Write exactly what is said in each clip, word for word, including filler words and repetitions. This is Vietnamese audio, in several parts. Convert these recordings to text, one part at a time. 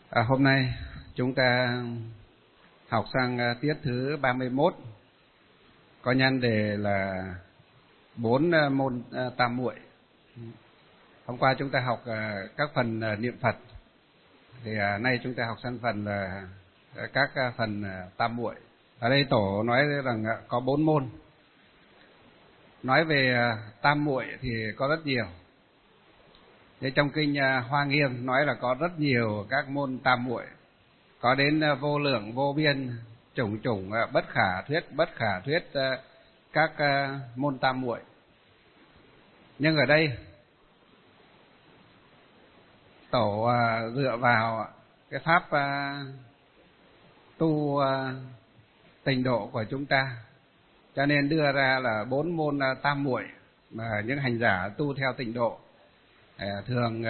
À, hôm nay chúng ta học sang tiết thứ ba mươi mốt, có nhan đề là bốn môn tam muội. Hôm qua chúng ta học các phần niệm Phật, thì nay chúng ta học sang phần là các phần tam muội. Ở đây tổ nói rằng có bốn môn. Nói về tam muội thì có rất nhiều. Thế trong kinh Hoa Nghiêm nói là có rất nhiều các môn tam muội, có đến vô lượng vô biên, chủng chủng bất khả thuyết bất khả thuyết các môn tam muội. Nhưng ở đây tổ dựa vào cái pháp tu tịnh độ của chúng ta, cho nên đưa ra là bốn môn tam muội mà những hành giả tu theo tịnh độ thường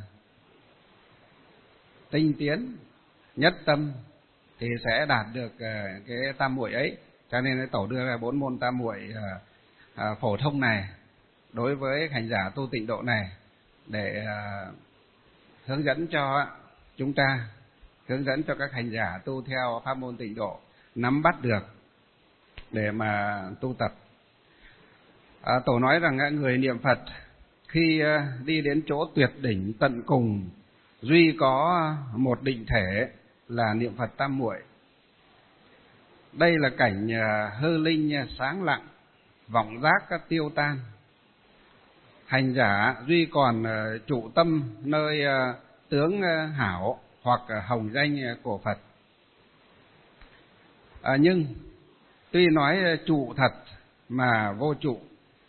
tinh tiến nhất tâm thì sẽ đạt được cái tam muội ấy. Cho nên tổ đưa ra bốn môn tam muội phổ thông này đối với hành giả tu tịnh độ này, để hướng dẫn cho chúng ta, hướng dẫn cho các hành giả tu theo pháp môn tịnh độ nắm bắt được để mà tu tập. À, tổ nói rằng người niệm Phật khi đi đến chỗ tuyệt đỉnh tận cùng, duy có một định thể là niệm Phật tam muội. Đây là cảnh hư linh sáng lặng, vọng giác tiêu tan. Hành giả duy còn trụ tâm nơi tướng hảo hoặc hồng danh của Phật. À, nhưng tuy nói trụ thật mà vô trụ,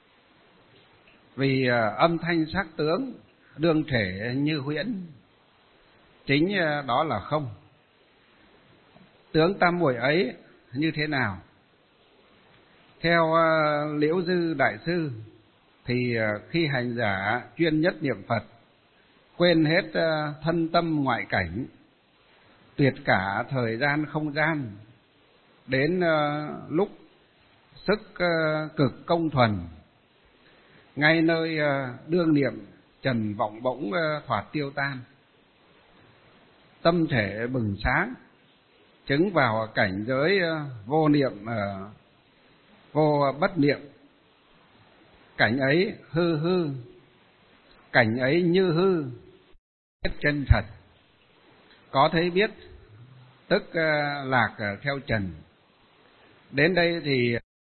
vì âm thanh sắc tướng đương thể như huyễn, chính đó là không. Tướng tam muội ấy như thế nào? Theo Liễu Dư Đại Sư thì khi hành giả chuyên nhất niệm Phật, quên hết thân tâm ngoại cảnh, tuyệt cả thời gian không gian, đến lúc sức cực công thuần, ngay nơi đương niệm trần vọng bỗng thoạt tiêu tan, tâm thể bừng sáng, chứng vào cảnh giới vô niệm vô bất niệm. Cảnh ấy hư hư, cảnh ấy như hư, biết chân thật. Có thấy biết tức lạc theo trần. Đến đây thì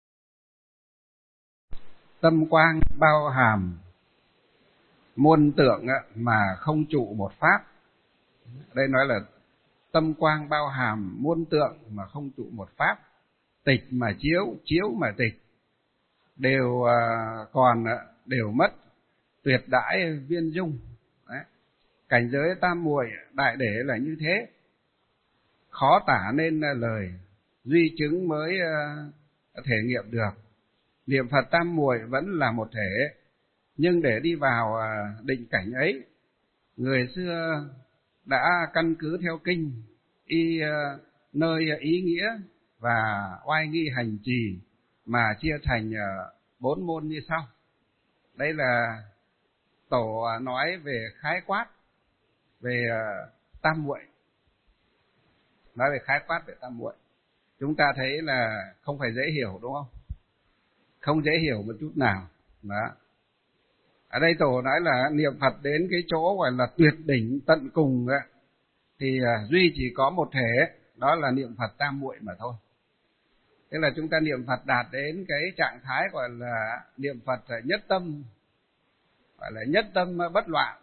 tâm quang bao hàm muôn tượng mà không trụ một pháp. Đây nói là tâm quang bao hàm muôn tượng mà không trụ một pháp. Tịch mà chiếu, chiếu mà tịch, đều còn đều mất, tuyệt đãi viên dung. Đấy. Cảnh giới tam muội đại để là như thế, khó tả nên lời, duy chứng mới thể nghiệm được. Niệm Phật tam muội vẫn là một thể, nhưng để đi vào định cảnh ấy, người xưa đã căn cứ theo kinh, y nơi ý nghĩa và oai nghi hành trì mà chia thành bốn môn như sau. Đây là tổ nói về khái quát về tam muội, nói về khái quát về tam muội. Chúng ta thấy là không phải dễ hiểu, đúng không? Không dễ hiểu một chút nào. Đó. Ở đây tổ nói là niệm Phật đến cái chỗ gọi là tuyệt đỉnh tận cùng ấy, thì duy chỉ có một thể, đó là niệm Phật tam muội mà thôi. Thế là chúng ta niệm Phật đạt đến cái trạng thái gọi là niệm Phật nhất tâm, gọi là nhất tâm bất loạn.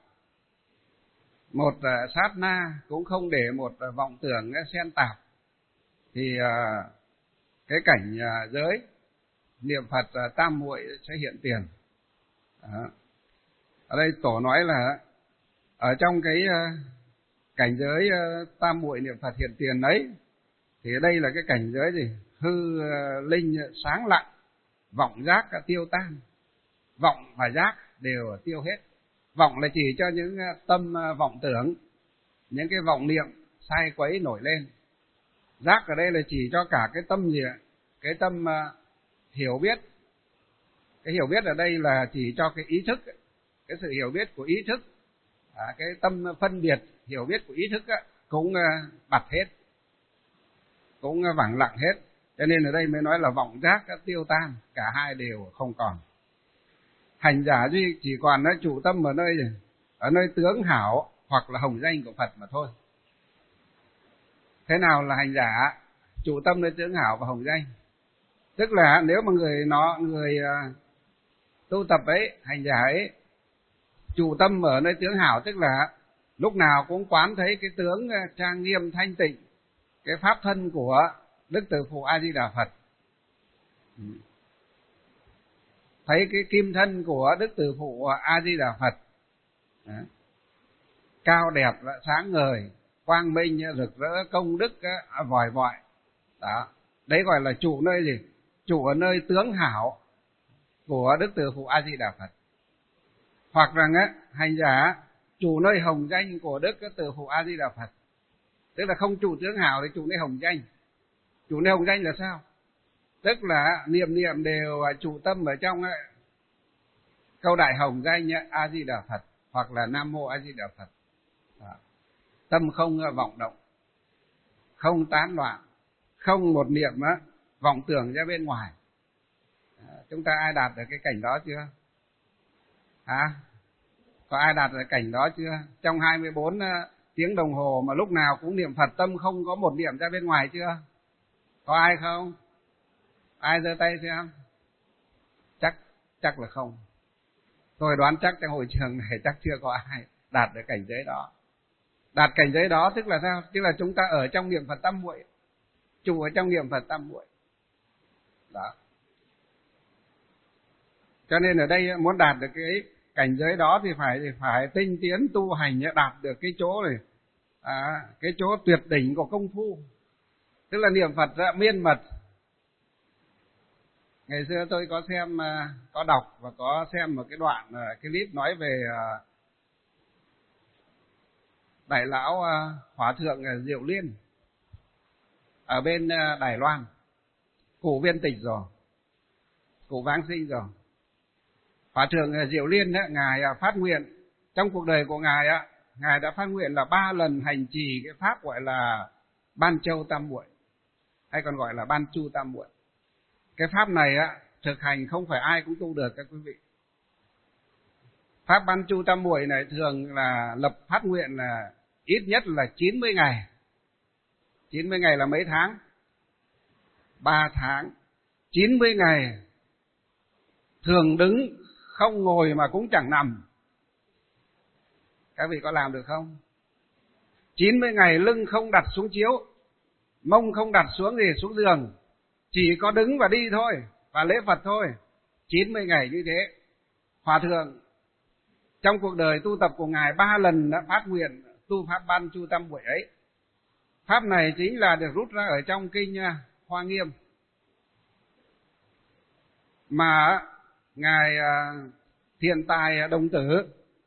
Một sát na cũng không để một vọng tưởng xen tạp, thì cái cảnh giới niệm Phật tam muội sẽ hiện tiền. Đó. Ở đây tổ nói là ở trong cái cảnh giới tam muội niệm Phật hiện tiền ấy, thì đây là cái cảnh giới gì? Hư linh sáng lặng, vọng giác tiêu tan. Vọng và giác đều tiêu hết. Vọng là chỉ cho những tâm vọng tưởng, những cái vọng niệm sai quấy nổi lên. Giác ở đây là chỉ cho cả cái tâm gì ạ? Cái tâm hiểu biết. Cái hiểu biết ở đây là chỉ cho cái ý thức, cái sự hiểu biết của ý thức, à, cái tâm phân biệt hiểu biết của ý thức á, cũng bặt hết, cũng vắng lặng hết. Cho nên ở đây mới nói là vọng giác đã tiêu tan, cả hai đều không còn. Hành giả duy chỉ còn nó trụ tâm ở nơi gì? Ở nơi tướng hảo hoặc là hồng danh của Phật mà thôi. Thế nào là hành giả? Trụ tâm nơi tướng hảo và hồng danh. Tức là nếu mà người nó người uh, tu tập ấy, hành giả ấy, trụ tâm ở nơi tướng hảo, tức là lúc nào cũng quán thấy cái tướng uh, trang nghiêm thanh tịnh, cái pháp thân của Đức Từ Phụ A Di Đà Phật, thấy cái kim thân của Đức Từ Phụ A Di Đà Phật. Đó. Cao đẹp, sáng ngời, quang minh, rực rỡ, công đức vòi vọi. Đó, đấy gọi là trụ nơi gì? Trụ ở nơi tướng hảo của Đức Từ Phụ A Di Đà Phật. Hoặc rằng á, hành giả trụ nơi hồng danh của Đức Từ Phụ A Di Đà Phật. Tức là không trụ tướng hảo thì trụ nơi hồng danh. Trụ nơi hồng danh là sao? Tức là niệm niệm đều trụ tâm ở trong ấy, câu đại hồng danh A Di Đà Phật hoặc là Nam Mô A Di Đà Phật. Đó. Tâm không vọng động, không tán loạn, không một niệm á, vọng tưởng ra bên ngoài. Đó. Chúng ta ai đạt được cái cảnh đó chưa? Hả? Có ai đạt được cảnh đó chưa? Trong hai mươi bốn tiếng đồng hồ mà lúc nào cũng niệm Phật, tâm không có một niệm ra bên ngoài chưa? Có ai không? Ai giơ tay xem? Chắc chắc là không. Tôi đoán chắc trong hội trường này chắc chưa có ai đạt được cảnh giới đó. Đạt cảnh giới đó tức là sao? Tức là chúng ta ở trong niệm Phật tam muội, trụ ở trong niệm Phật tam muội. Đó. Cho nên ở đây muốn đạt được cái cảnh giới đó thì phải thì phải tinh tiến tu hành, đạt được cái chỗ này, à, cái chỗ tuyệt đỉnh của công phu. Tức là niệm Phật ra miên mật. Ngày xưa tôi có xem, có đọc và có xem một cái đoạn cái clip nói về Đại lão Hòa thượng Diệu Liên ở bên Đài Loan, cụ viên tịch rồi, cụ vãng sinh rồi. Hòa thượng Diệu Liên á, ngài phát nguyện trong cuộc đời của ngài á, ngài đã phát nguyện là ba lần hành trì cái pháp gọi là Ban Châu Tam Muội, hay còn gọi là Ban Chu Tam Muội. Cái pháp này á, thực hành không phải ai cũng tu được các quý vị. Pháp Ban Chu Tam Muội này thường là lập phát nguyện là ít nhất là chín mươi ngày. chín mươi ngày là mấy tháng? ba tháng. chín mươi ngày thường đứng, không ngồi mà cũng chẳng nằm. Các vị có làm được không? chín mươi ngày lưng không đặt xuống chiếu, mông không đặt xuống gì xuống giường, chỉ có đứng và đi thôi, và lễ Phật thôi. chín mươi ngày như thế. Hòa thượng trong cuộc đời tu tập của ngài ba lần đã phát nguyện tu pháp Ban Chu Tam Muội ấy. Pháp này chính là được rút ra ở trong kinh Hoa Nghiêm, mà ngài Thiện Tài Đồng Tử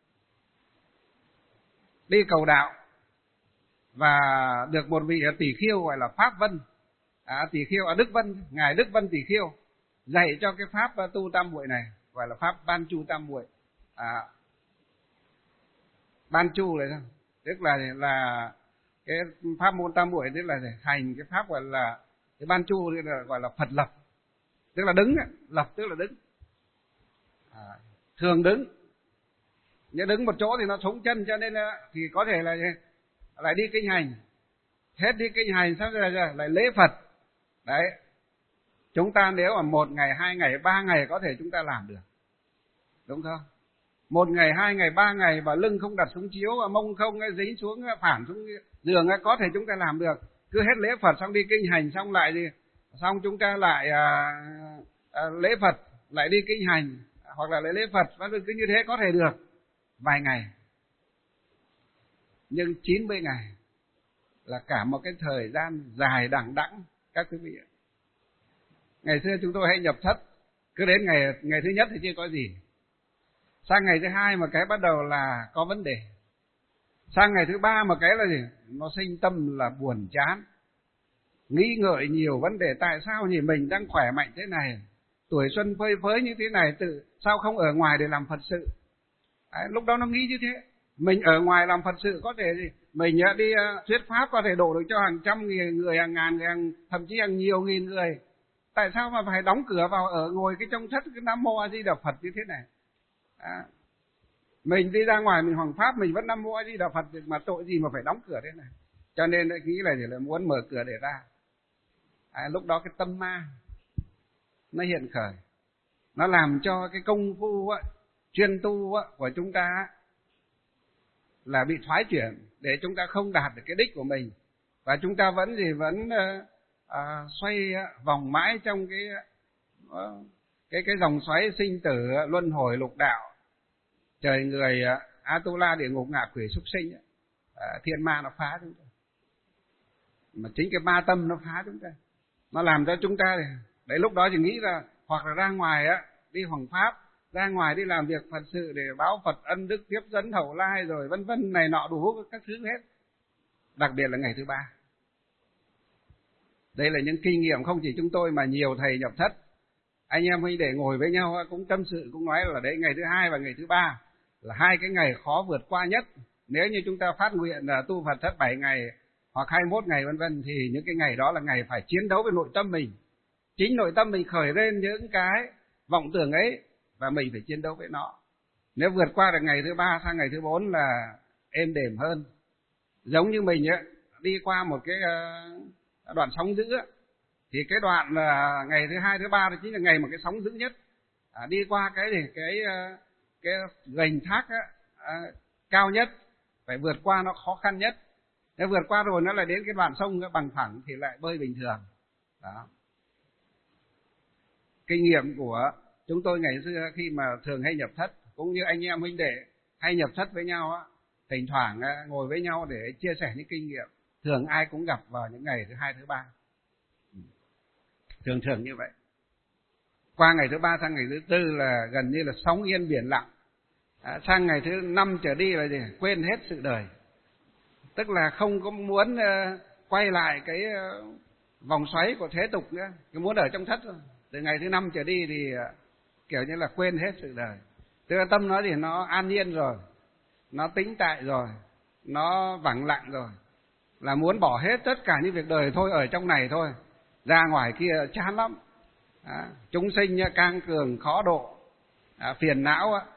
đi cầu đạo và được một vị tỷ khiêu gọi là Pháp Vân, à, tỷ khiêu ở à, Đức Vân, ngài Đức Vân tỷ khiêu dạy cho cái pháp tu tam muội này, gọi là pháp Ban Chu Tam Muội. À, Ban Chu là sao? Tức là là cái pháp môn tam muội, tức là hành cái pháp gọi là cái Ban Chu, tức là gọi là Phật lập, tức là đứng, lập tức là đứng, à, thường đứng. Nếu đứng một chỗ thì nó sống chân, cho nên thì có thể là lại đi kinh hành, hết đi kinh hành xong rồi lại lễ Phật. Đấy, chúng ta nếu mà một ngày, hai ngày, ba ngày có thể chúng ta làm được, đúng không? Một ngày, hai ngày, ba ngày mà lưng không đặt xuống chiếu, và mông không dính xuống phản xuống giường, có thể chúng ta làm được. Cứ hết lễ Phật xong đi kinh hành xong lại gì, xong chúng ta lại à, à, lễ Phật, lại đi kinh hành, hoặc là lễ lễ Phật, và cứ như thế có thể được vài ngày. Nhưng chín mươi ngày là cả một cái thời gian dài đằng đẵng các quý vị ạ. Ngày xưa chúng tôi hay nhập thất, cứ đến ngày ngày thứ nhất thì chưa có gì, sang ngày thứ hai mà cái bắt đầu là có vấn đề, sang ngày thứ ba mà cái là gì, nó sinh tâm là buồn chán, nghĩ ngợi nhiều vấn đề. Tại sao nhỉ, mình đang khỏe mạnh thế này, tuổi xuân phơi phới như thế này, tự sao không ở ngoài để làm Phật sự? Đấy, lúc đó nó nghĩ như thế. Mình ở ngoài làm Phật sự có thể gì? Mình đi thuyết pháp có thể độ được cho hàng trăm người, người hàng ngàn người, hàng, thậm chí hàng nhiều nghìn người. Tại sao mà phải đóng cửa vào ở ngồi cái trong thất cái Nam Mô A Di Đà Phật như thế này? À, mình đi ra ngoài mình hoằng pháp mình vẫn Nam Mô A Di Đà Phật, mà tội gì mà phải đóng cửa thế này? Cho nên lại nghĩ là chỉ là muốn mở cửa để ra. À, lúc đó cái tâm ma nó hiện khởi, nó làm cho cái công phu á, chuyên tu á, của chúng ta là bị thoái chuyển, để chúng ta không đạt được cái đích của mình, và chúng ta vẫn gì vẫn à, xoay vòng mãi trong cái cái cái dòng xoáy sinh tử luân hồi lục đạo, trời người Atula địa ngục ngạ quỷ súc sinh, à, thiên ma nó phá chúng ta, mà chính cái ma tâm nó phá chúng ta, nó làm cho chúng ta đấy lúc đó thì nghĩ là hoặc là ra ngoài á đi hoằng pháp, ra ngoài đi làm việc Phật sự để báo Phật ân đức tiếp dẫn hậu lai rồi vân vân này nọ đủ các thứ hết, đặc biệt là ngày thứ ba. Đây là những kinh nghiệm không chỉ chúng tôi mà nhiều thầy nhập thất, anh em huynh để ngồi với nhau cũng tâm sự, cũng nói là đấy ngày thứ hai và ngày thứ ba là hai cái ngày khó vượt qua nhất. Nếu như chúng ta phát nguyện là tu Phật thất bảy ngày hoặc hai mươi mốt ngày vân vân, thì những cái ngày đó là ngày phải chiến đấu với nội tâm mình. Chính nội tâm mình khởi lên những cái vọng tưởng ấy và mình phải chiến đấu với nó. Nếu vượt qua được ngày thứ ba sang ngày thứ bốn là êm đềm hơn. Giống như mình ấy, đi qua một cái đoạn sóng dữ ấy, thì cái đoạn là ngày thứ hai thứ ba đó chính là ngày mà cái sóng dữ nhất. À, đi qua cái cái cái cái gành thác á, à, cao nhất, phải vượt qua nó khó khăn nhất. Nếu vượt qua rồi nó lại đến cái đoạn sông bằng phẳng thì lại bơi bình thường. Đó. Kinh nghiệm của chúng tôi ngày xưa khi mà thường hay nhập thất, cũng như anh em huynh đệ hay nhập thất với nhau á, thỉnh thoảng ngồi với nhau để chia sẻ những kinh nghiệm, thường ai cũng gặp vào những ngày thứ hai thứ ba, thường thường như vậy. Qua ngày thứ ba sang ngày thứ tư là gần như là sóng yên biển lặng, à, sang ngày thứ năm trở đi là gì? Quên hết sự đời, tức là không có muốn uh, quay lại cái uh, vòng xoáy của thế tục nữa, cứ muốn ở trong thất thôi. Từ ngày thứ năm trở đi thì uh, kiểu như là quên hết sự đời, tức là tâm nó thì nó an nhiên rồi, nó tĩnh tại rồi, nó vắng lặng rồi, là muốn bỏ hết tất cả những việc đời thôi, ở trong này thôi, ra ngoài kia chán lắm. À, chúng sinh cang cường khó độ, à, phiền não á,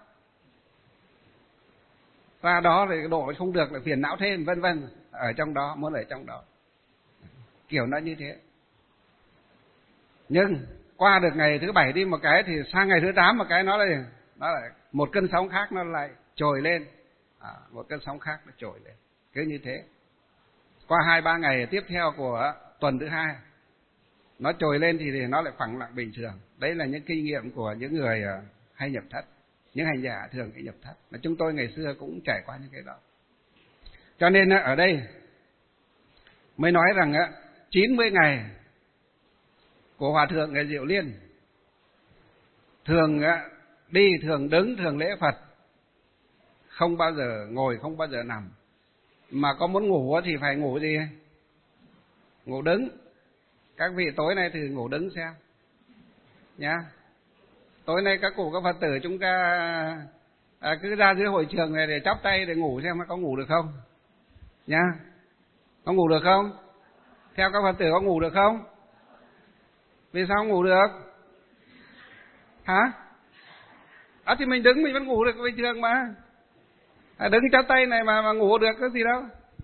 ra đó thì độ không được lại phiền não thêm vân vân, ở trong đó muốn ở trong đó, kiểu nó như thế. Nhưng qua được ngày thứ bảy đi một cái thì sang ngày thứ tám một cái nó lại nó lại một cơn sóng khác nó lại trồi lên, à, một cơn sóng khác nó trồi lên, cứ như thế. Qua hai ba ngày tiếp theo của tuần thứ hai nó trồi lên thì, thì nó lại phẳng lặng bình thường. Đấy là những kinh nghiệm của những người hay nhập thất, những hành giả thường hay nhập thất, mà chúng tôi ngày xưa cũng trải qua những cái đó. Cho nên ở đây mới nói rằng chín mươi ngày của Hòa Thượng Ngày Diệu Liên, thường đi, thường đứng, thường lễ Phật, không bao giờ ngồi, không bao giờ nằm. Mà có muốn ngủ thì phải ngủ gì? Ngủ đứng. Các vị tối nay thử ngủ đứng xem nhá. Tối nay các cụ các Phật tử chúng ta à, cứ ra dưới hội trường này để chắp tay để ngủ xem có ngủ được không nhá. Có ngủ được không? Theo các Phật tử có ngủ được không? Vì sao không ngủ được? Hả? À thì mình đứng mình vẫn ngủ được bình thường mà. À, đứng chắp tay này mà mà ngủ được cái gì đâu.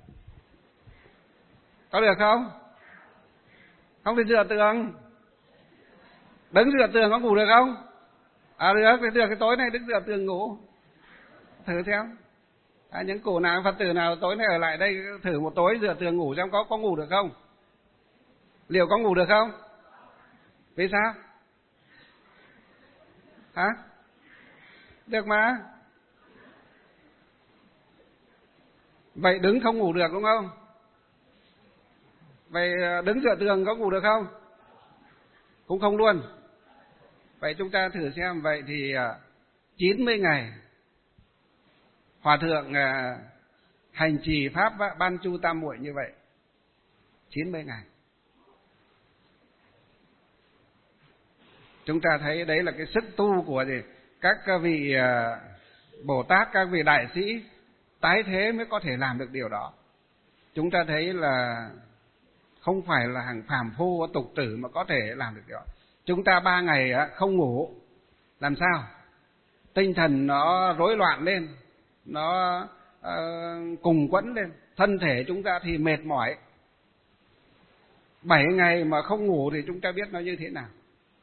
Có được không? Không thì dựa tường. Đứng dựa tường có ngủ được không? À được, thì được, cái tối nay đứng dựa tường ngủ. Thử xem. À, những cụ nào, Phật tử nào tối nay ở lại đây thử một tối dựa tường ngủ xem có có ngủ được không? Liệu có ngủ được không? Vì sao? Hả? Được mà. Vậy đứng không ngủ được đúng không? Vậy đứng dựa tường có ngủ được không? Cũng không luôn. Vậy chúng ta thử xem, vậy thì chín mươi ngày Hòa Thượng hành trì Pháp Ban Chu Tam Muội như vậy, chín mươi ngày. Chúng ta thấy đấy là cái sức tu của gì? Các vị Bồ Tát, các vị đại sĩ tái thế mới có thể làm được điều đó. Chúng ta thấy là không phải là hàng phàm phu tục tử mà có thể làm được điều đó. Chúng ta ba ngày không ngủ, làm sao? Tinh thần nó rối loạn lên, nó uh, cùng quẫn lên, thân thể chúng ta thì mệt mỏi. Bảy ngày mà không ngủ thì chúng ta biết nó như thế nào.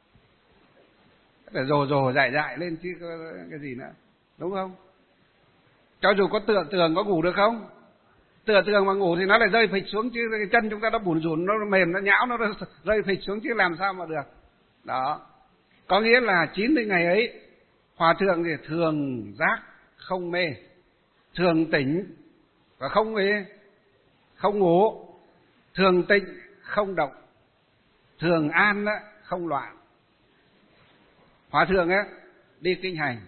Phải rồ rồ dại dại lên chứ có cái gì nữa, đúng không? Cho dù có tựa tường có ngủ được không? Tựa tường mà ngủ thì nó lại rơi phịch xuống chứ, cái chân chúng ta nó bủn rủn, nó mềm, nó nhão, nó rơi phịch xuống chứ làm sao mà được. Đó, có nghĩa là chín mươi ngày ấy, Hòa thượng thì thường giác không mê, thường tỉnh và không mê, không ngủ, thường tịnh không động, thường an không loạn. Hòa thượng á đi kinh hành,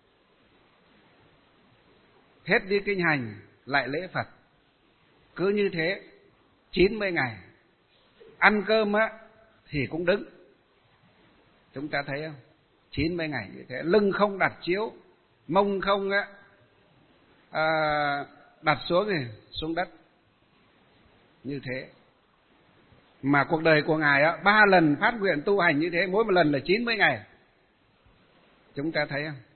hết đi kinh hành lại lễ Phật, cứ như thế chín mươi ngày. Ăn cơm á thì cũng đứng. Chúng ta thấy không? chín mươi ngày như thế, lưng không đặt chiếu, mông không á à, đặt xuống thì xuống đất. Như thế. Mà cuộc đời của Ngài á ba lần phát nguyện tu hành như thế, mỗi một lần là chín mươi ngày. Chúng ta thấy không?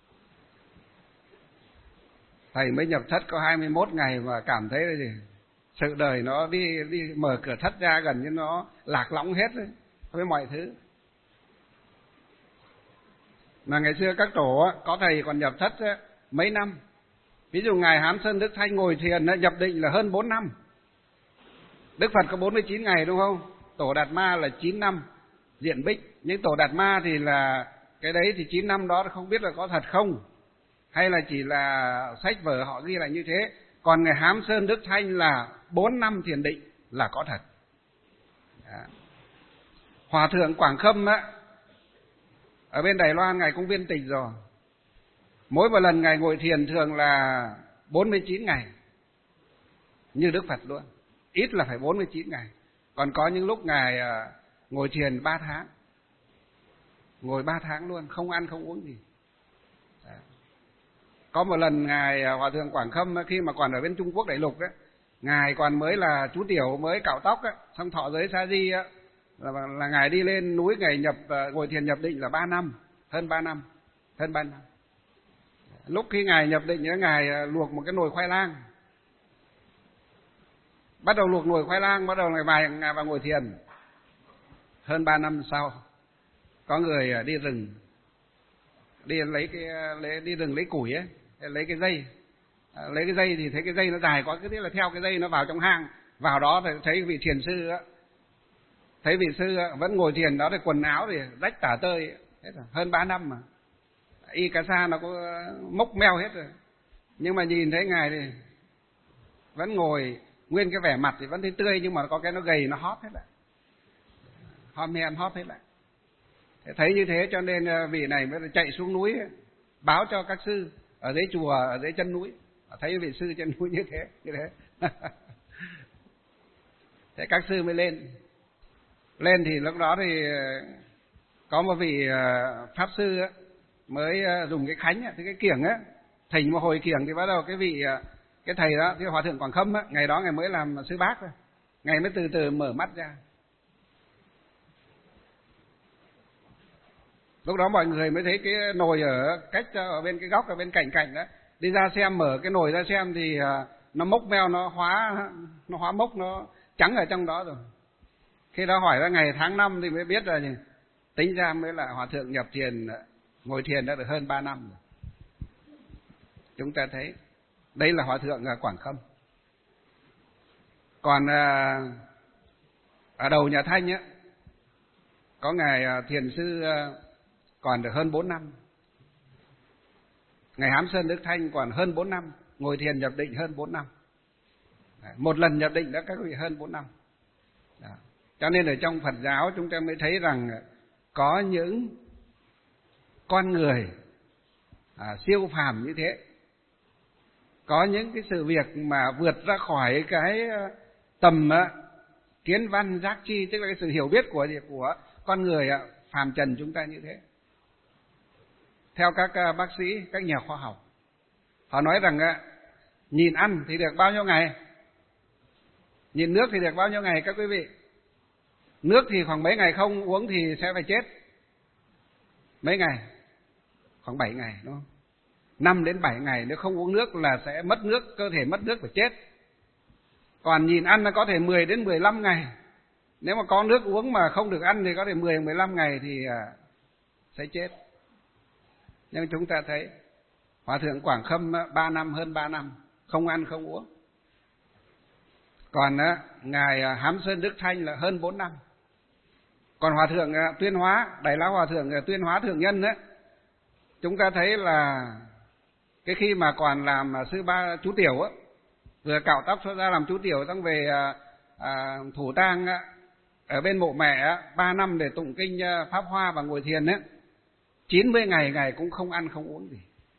Thầy mới nhập thất có hai mươi mốt ngày mà cảm thấy là gì? Sự đời nó đi đi mở cửa thất ra gần như nó lạc lõng hết đấy, với mọi thứ. Mà ngày xưa các tổ á, có thầy còn nhập thất á, mấy năm. Ví dụ Ngài Hán Sơn Đức Thanh ngồi thiền á, nhập định là hơn bốn năm. Đức Phật có bốn mươi chín ngày đúng không? Tổ Đạt Ma là chín năm diện bích. Nhưng Tổ Đạt Ma thì là cái đấy thì chín năm đó không biết là có thật không, hay là chỉ là sách vở họ ghi lại như thế. Còn Ngài Hán Sơn Đức Thanh là bốn năm thiền định là có thật. Đó. Hòa thượng Quảng Khâm á, ở bên Đài Loan Ngài cũng viên tịch rồi. Mỗi một lần Ngài ngồi thiền thường là bốn mươi chín ngày, như Đức Phật luôn. Ít là phải bốn mươi chín ngày. Còn có những lúc Ngài ngồi thiền ba tháng. Ngồi ba tháng luôn, không ăn không uống gì. Đó. Có một lần Ngài Hòa thượng Quảng Khâm khi mà còn ở bên Trung Quốc đại lục đấy, Ngài còn mới là chú tiểu mới cạo tóc ấy, xong thọ giới sa di á, là, là Ngài đi lên núi Ngài nhập ngồi thiền nhập định là ba năm, hơn ba năm, hơn ba năm. Lúc khi Ngài nhập định nhớ Ngài luộc một cái nồi khoai lang. Bắt đầu luộc nồi khoai lang, bắt đầu Ngài vài Ngài vào ngồi thiền. Hơn ba năm sau, có người đi rừng, đi lấy cái lấy đi rừng lấy củi ấy, lấy cái dây, lấy cái dây thì thấy cái dây nó dài quá, cứ thế là theo cái dây nó vào trong hang, vào đó thì thấy vị thiền sư á, thấy vị sư vẫn ngồi thiền đó thì quần áo thì rách tả tơi, hết rồi, hơn ba năm mà, y cà sa nó có mốc meo hết rồi, nhưng mà nhìn thấy Ngài thì vẫn ngồi nguyên cái vẻ mặt thì vẫn thấy tươi, nhưng mà có cái nó gầy nó hóp hết lại, hom hem hóp hết lại. Thấy như thế cho nên vị này mới chạy xuống núi báo cho các sư ở dưới chùa, ở dưới chân núi, thấy vị sư chân núi như thế, như thế. Thế các sư mới lên. Lên thì lúc đó thì có một vị pháp sư mới dùng cái khánh, thì cái kiểng á, thỉnh một hồi kiểng thì bắt đầu cái vị cái thầy đó, cái Hòa thượng Quảng Khâm á, ngày đó Ngài mới làm sư bác thôi, Ngài mới từ từ mở mắt ra. Lúc đó mọi người mới thấy cái nồi ở cách ở bên cái góc ở bên cạnh cạnh đó, đi ra xem, mở cái nồi ra xem thì nó mốc meo, nó hóa nó hóa mốc, nó trắng ở trong đó rồi. Khi đó hỏi ra ngày tháng năm thì mới biết là gì? Tính ra mới là Hòa thượng nhập thiền, ngồi thiền đã được hơn ba năm rồi. Chúng ta thấy đây là Hòa thượng Quảng Khâm. Còn ở đầu nhà Thanh á, có ngài thiền sư còn được hơn bốn năm. Ngài Hán Sơn Đức Thanh còn hơn bốn năm, ngồi thiền nhập định hơn bốn năm. Một lần nhập định đã các vị hơn bốn năm. Đó. Cho nên ở trong Phật giáo chúng ta mới thấy rằng có những con người à, siêu phàm như thế. Có những cái sự việc mà vượt ra khỏi cái tầm á, kiến văn giác chi, tức là cái sự hiểu biết của của con người á, phàm trần chúng ta như thế. Theo các bác sĩ, các nhà khoa học, họ nói rằng Nhịn ăn thì được bao nhiêu ngày? Nhịn nước thì được bao nhiêu ngày các quý vị? Nước thì khoảng mấy ngày không uống thì sẽ phải chết. Mấy ngày? Khoảng bảy ngày đúng không? năm đến bảy ngày nếu không uống nước là sẽ mất nước, cơ thể mất nước và chết. Còn nhịn ăn nó có thể mười đến mười lăm ngày. Nếu mà có nước uống mà không được ăn thì có thể mười đến mười lăm ngày thì sẽ chết. Nhưng chúng ta thấy Hòa thượng Quảng Khâm ba năm, hơn ba năm không ăn không uống. Còn ngài Hám Sơn Đức Thanh là hơn bốn năm. Còn Hòa thượng Tuyên Hóa, Đại Lão Hòa thượng Tuyên Hóa Thượng Nhân ấy, chúng ta thấy là cái khi mà còn làm sư ba chú tiểu á, vừa cạo tóc xuất ra làm chú tiểu, xong về à, à, thủ tang á, ở bên mộ mẹ á, ba năm để tụng kinh Pháp Hoa và ngồi thiền á, chín mươi ngày ngài cũng không ăn không uống gì.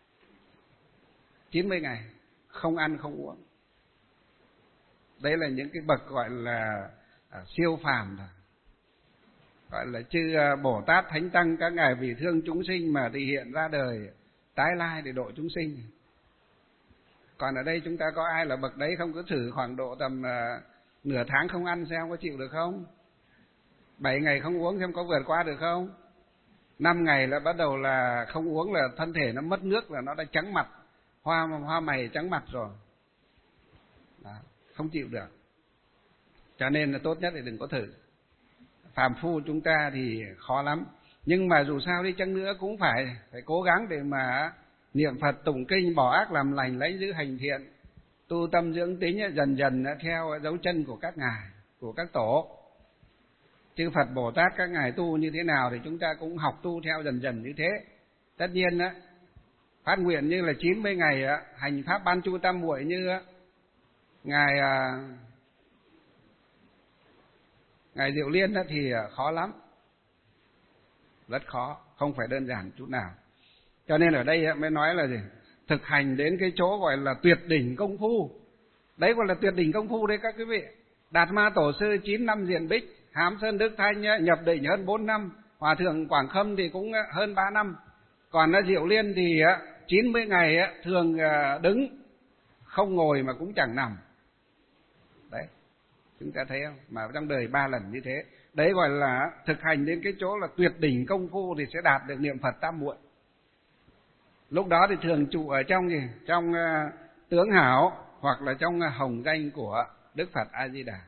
chín mươi ngày không ăn không uống. Đấy là những cái bậc gọi là à, siêu phàm rồi. Gọi là chư Bồ Tát Thánh Tăng các ngài vì thương chúng sinh mà thì hiện ra đời tái lai để độ chúng sinh. Còn ở đây chúng ta có ai là bậc đấy không? Cứ thử khoảng độ tầm uh, nửa tháng không ăn xem có chịu được không? Bảy ngày không uống xem có vượt qua được không? Năm ngày là bắt đầu là không uống là thân thể nó mất nước, là nó đã trắng mặt, hoa hoa mày trắng mặt rồi. Đó, không chịu được. Cho nên là tốt nhất thì đừng có thử. Phàm phu chúng ta thì khó lắm. Nhưng mà dù sao đi chăng nữa cũng phải phải cố gắng để mà niệm Phật tụng kinh, bỏ ác làm lành, lấy giữ hành thiện, tu tâm dưỡng tính, dần dần theo dấu chân của các ngài, của các tổ. Chư Phật Bồ Tát các ngài tu như thế nào thì chúng ta cũng học tu theo dần dần như thế. Tất nhiên á, phát nguyện như là chín mươi ngày á, hành pháp ban chu tam muội như á, ngài à, ngài Diệu Liên á thì khó lắm, rất khó, không phải đơn giản chút nào. Cho nên ở đây mới nói là gì? Thực hành đến cái chỗ gọi là tuyệt đỉnh công phu. Đấy gọi là tuyệt đỉnh công phu đấy các quý vị. Đạt Ma Tổ Sư chín năm diện bích, Hám Sơn Đức Thanh nhập định hơn bốn năm, Hòa thượng Quảng Khâm thì cũng hơn ba năm. Còn Diệu Liên thì chín mươi ngày thường đứng, không ngồi mà cũng chẳng nằm. Đấy, chúng ta thấy không? Mà trong đời ba lần như thế. Đấy gọi là thực hành đến cái chỗ là tuyệt đỉnh công phu thì sẽ đạt được niệm Phật tam muội. Lúc đó thì thường trụ ở trong gì? Trong uh, tướng hảo hoặc là trong uh, hồng danh của Đức Phật A Di Đà.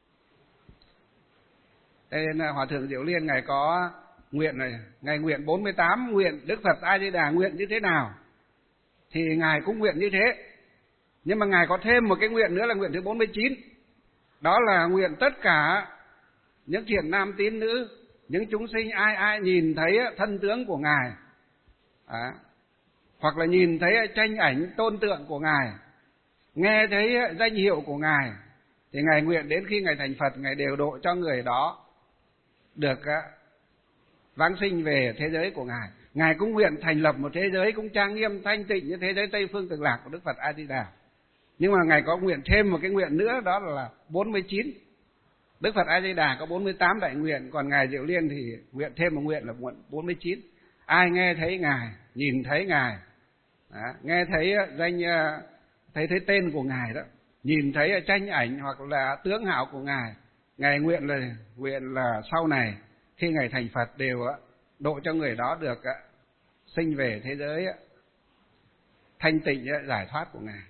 Thế nên uh, Hòa thượng Diệu Liên ngài có nguyện này, ngài nguyện bốn mươi tám nguyện Đức Phật A Di Đà nguyện như thế nào thì ngài cũng nguyện như thế. Nhưng mà ngài có thêm một cái nguyện nữa là nguyện thứ bốn mươi chín. Đó là nguyện tất cả những thiện nam tín nữ, những chúng sinh ai ai nhìn thấy thân tướng của ngài, à, hoặc là nhìn thấy tranh ảnh tôn tượng của ngài, nghe thấy danh hiệu của ngài, thì ngài nguyện đến khi ngài thành Phật, ngài đều độ cho người đó được vãng sinh về thế giới của ngài. Ngài cũng nguyện thành lập một thế giới cũng trang nghiêm thanh tịnh như thế giới Tây Phương Cực Lạc của Đức Phật A Di Đà. Nhưng mà ngài có nguyện thêm một cái nguyện nữa, đó là bốn mươi chín. Đức Phật A Di Đà có bốn mươi tám đại nguyện, còn ngài Diệu Liên thì nguyện thêm một nguyện là nguyện bốn mươi chín. Ai nghe thấy ngài, nhìn thấy ngài, đó, nghe thấy danh thấy thấy tên của ngài đó, nhìn thấy tranh ảnh hoặc là tướng hảo của ngài, ngài nguyện là nguyện là sau này khi ngài thành Phật đều độ cho người đó được sinh về thế giới thanh tịnh giải thoát của ngài.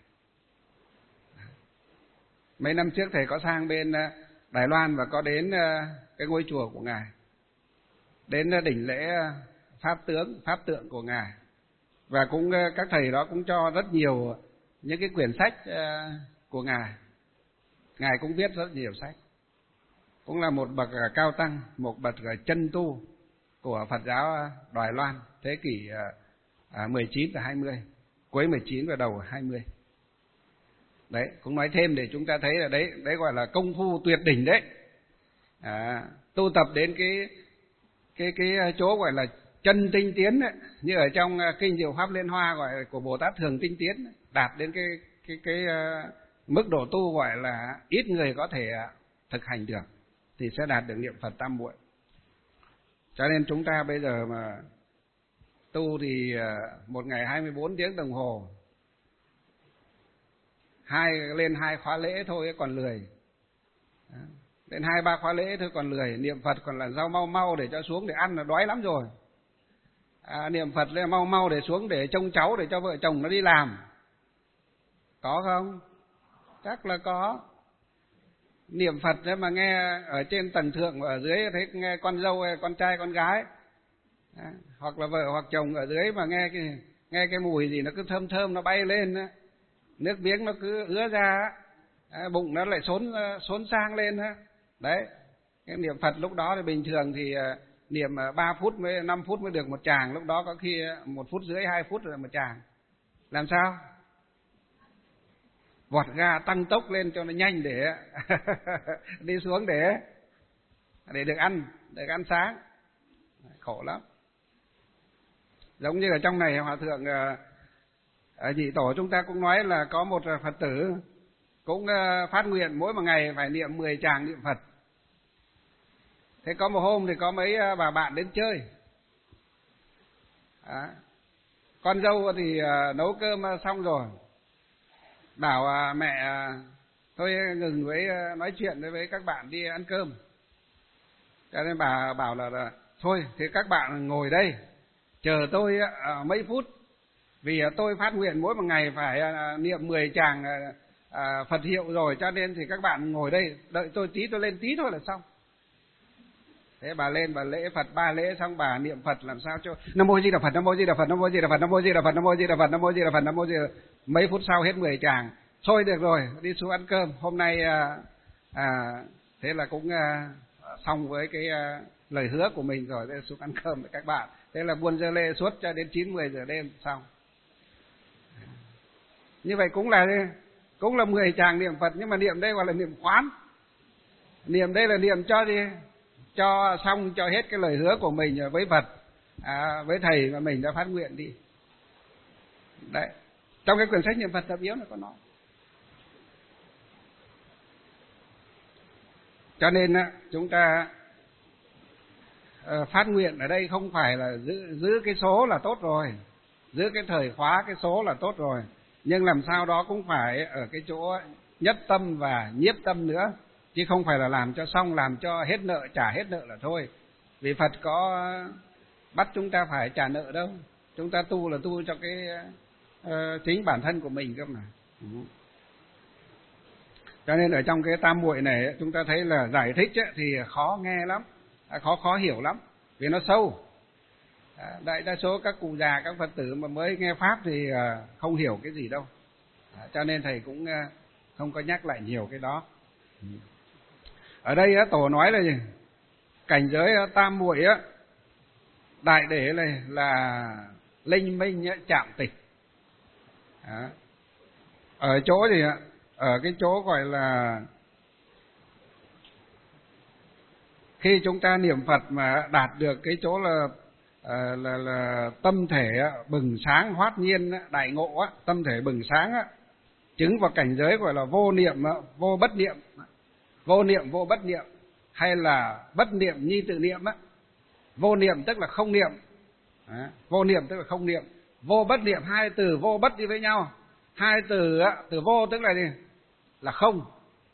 Mấy năm trước thầy có sang bên Đài Loan và có đến cái ngôi chùa của ngài, đến đỉnh lễ pháp tướng, pháp tượng của ngài, và cũng các thầy đó cũng cho rất nhiều những cái quyển sách của ngài. Ngài cũng viết rất nhiều sách, cũng là một bậc cao tăng, một bậc chân tu của Phật giáo Đài Loan thế kỷ mười chín và hai mươi, cuối mười chín và đầu hai mươi. Đấy, cũng nói thêm để chúng ta thấy là đấy, đấy gọi là công phu tuyệt đỉnh đấy. À, tu tập đến cái cái cái chỗ gọi là chân tinh tiến ấy, như ở trong kinh Diệu Pháp Liên Hoa gọi là của Bồ Tát Thường Tinh Tiến, đạt đến cái cái cái uh, mức độ tu gọi là ít người có thể uh, thực hành được thì sẽ đạt được niệm Phật tam muội. Cho nên chúng ta bây giờ mà tu thì uh, một ngày hai mươi bốn tiếng đồng hồ hai lên hai khóa lễ thôi còn lười. Đó. Lên hai ba khóa lễ thôi còn lười, niệm Phật còn là rau mau mau để cho xuống để ăn là đói lắm rồi. À, niệm Phật lên mau mau để xuống để trông cháu, để cho vợ chồng nó đi làm. Có không? Chắc là có. Niệm Phật mà nghe ở trên tầng thượng và ở dưới thấy nghe con dâu, con trai, con gái, à, hoặc là vợ hoặc chồng ở dưới mà nghe cái nghe cái mùi gì nó cứ thơm thơm nó bay lên, nước miếng nó cứ ứa ra, à, bụng nó lại xốn xốn sang lên. Đấy, cái niệm Phật lúc đó thì bình thường thì niệm ba phút mới năm phút mới được một tràng, lúc đó có khi một phút rưỡi hai phút rồi một tràng. Làm sao? Vọt ga tăng tốc lên cho nó nhanh để đi xuống để để được ăn, được ăn sáng. Khổ lắm. Giống như ở trong này Hòa thượng ở Nhị Tổ chúng ta cũng nói là có một Phật tử cũng phát nguyện mỗi một ngày phải niệm mười tràng niệm Phật. Thế có một hôm thì có mấy bà bạn đến chơi. Đó. Con dâu thì nấu cơm xong rồi, bảo mẹ tôi ngừng với nói chuyện với các bạn đi ăn cơm. Cho nên bà bảo là, là thôi thì các bạn ngồi đây chờ tôi mấy phút, vì tôi phát nguyện mỗi một ngày phải niệm mười tràng Phật hiệu rồi, cho nên thì các bạn ngồi đây đợi tôi tí, tôi lên tí thôi là xong. Thế bà lên bà lễ Phật ba lễ xong bà niệm Phật làm sao cho Nam Mô Di Đà Phật, Nam Mô Di Đà Phật, Nam Mô Di Đà Phật, Nam Mô Di Đà Phật, Nam Mô Di Đà Phật, Nam Mô Di Đà Phật, Nam Mô Di Đà Phật, mấy phút sau hết mười tràng. Thôi được rồi, đi xuống ăn cơm. Hôm nay à, à, thế là cũng à, xong với cái à, lời hứa của mình rồi, thế xuống ăn cơm với các bạn. Thế là buôn dơ lê suốt cho đến chín mười giờ đêm xong. Như vậy cũng là cũng là mười tràng niệm Phật, nhưng mà niệm đây gọi là niệm khoán. Niệm đây là niệm cho gì? Cho xong cho hết cái lời hứa của mình với Phật, à, với thầy mà mình đã phát nguyện đi. Đấy, trong cái quyển sách niệm Phật tập yếu nó có nói. Cho nên chúng ta phát nguyện ở đây không phải là giữ giữ cái số là tốt rồi, giữ cái thời khóa cái số là tốt rồi, nhưng làm sao đó cũng phải ở cái chỗ nhất tâm và nhiếp tâm nữa, chứ không phải là làm cho xong, làm cho hết nợ, trả hết nợ là thôi. Vì Phật có bắt chúng ta phải trả nợ đâu. Chúng ta tu là tu cho cái uh, chính bản thân của mình cơ mà. Ừ. Cho nên ở trong cái tam muội này chúng ta thấy là giải thích thì khó nghe lắm, khó khó hiểu lắm, vì nó sâu. Đại đa số các cụ già, các Phật tử mà mới nghe Pháp thì không hiểu cái gì đâu. Cho nên thầy cũng không có nhắc lại nhiều cái đó. Ở đây Tổ nói là gì? Cảnh giới tam muội á, đại để này là linh minh chạm tịch. Đó. Ở chỗ gì ạ? Ở cái chỗ gọi là khi chúng ta niệm Phật mà đạt được cái chỗ là là, là, là tâm thể bừng sáng hoát nhiên đại ngộ á, tâm thể bừng sáng á, chứng vào cảnh giới gọi là vô niệm vô bất niệm, vô niệm vô bất niệm, hay là bất niệm nhi tự niệm á. Vô niệm tức là không niệm, đó. Vô niệm tức là không niệm, vô bất niệm, hai từ vô bất đi với nhau. Hai từ á, từ vô tức là gì? Là không,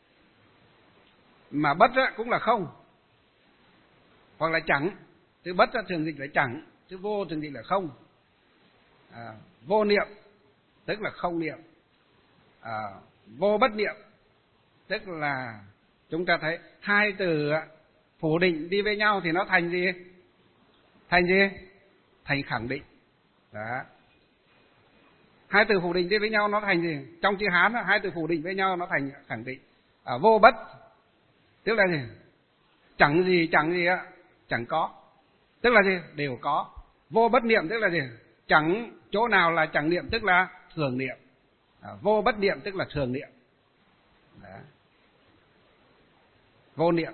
mà bất á, cũng là không, hoặc là chẳng. Từ bất á, thường dịch là chẳng, chứ vô thường dịch là không. À, vô niệm tức là không niệm, à, vô bất niệm tức là chúng ta thấy hai từ phủ định đi với nhau thì nó thành gì? Thành gì? Thành khẳng định. Đó. Hai từ phủ định đi với nhau nó thành gì? Trong chữ Hán hai từ phủ định với nhau nó thành khẳng định. À, vô bất tức là gì? Chẳng gì, chẳng gì á, chẳng có. Tức là gì? Đều có. Vô bất niệm tức là gì? Chẳng chỗ nào là chẳng niệm tức là thường niệm. À, vô bất niệm tức là thường niệm. Đó. Vô niệm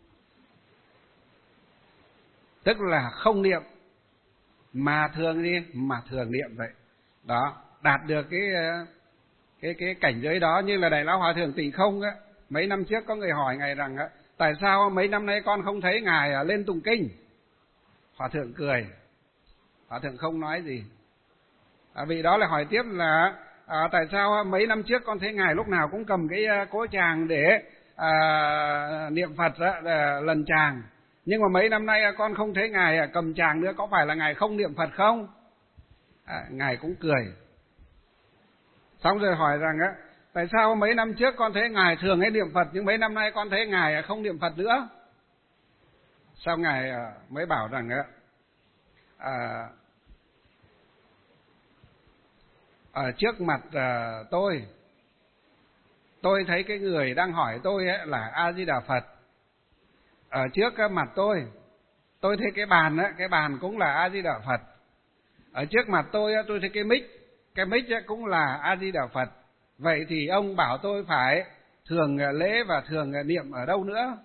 tức là không niệm mà thường đi mà thường niệm vậy. Đó, đạt được cái cái cái cảnh giới đó. Như là Đại Lão Hòa Thượng Tịnh Không á, mấy năm trước có người hỏi ngài rằng á, tại sao mấy năm nay con không thấy ngài lên tụng kinh? Hòa Thượng cười, Hòa Thượng không nói gì. À, vì đó là hỏi tiếp là à, tại sao mấy năm trước con thấy ngài lúc nào cũng cầm cái uh, cỗ tràng để à, niệm Phật đó, à, lần tràng, nhưng mà mấy năm nay con không thấy ngài cầm tràng nữa, có phải là ngài không niệm Phật không? À, ngài cũng cười. Xong rồi hỏi rằng á, tại sao mấy năm trước con thấy ngài thường hay niệm Phật, nhưng mấy năm nay con thấy ngài không niệm Phật nữa? Sao ngài mới bảo rằng á, à, ở trước mặt à, tôi, tôi thấy cái người đang hỏi tôi ấy là A Di Đà Phật. Ở trước mặt tôi, tôi thấy cái bàn á, cái bàn cũng là A Di Đà Phật. Ở trước mặt tôi, tôi thấy cái mic, cái mic cũng là A Di Đà Phật. Vậy thì ông bảo tôi phải thường lễ và thường niệm ở đâu nữa?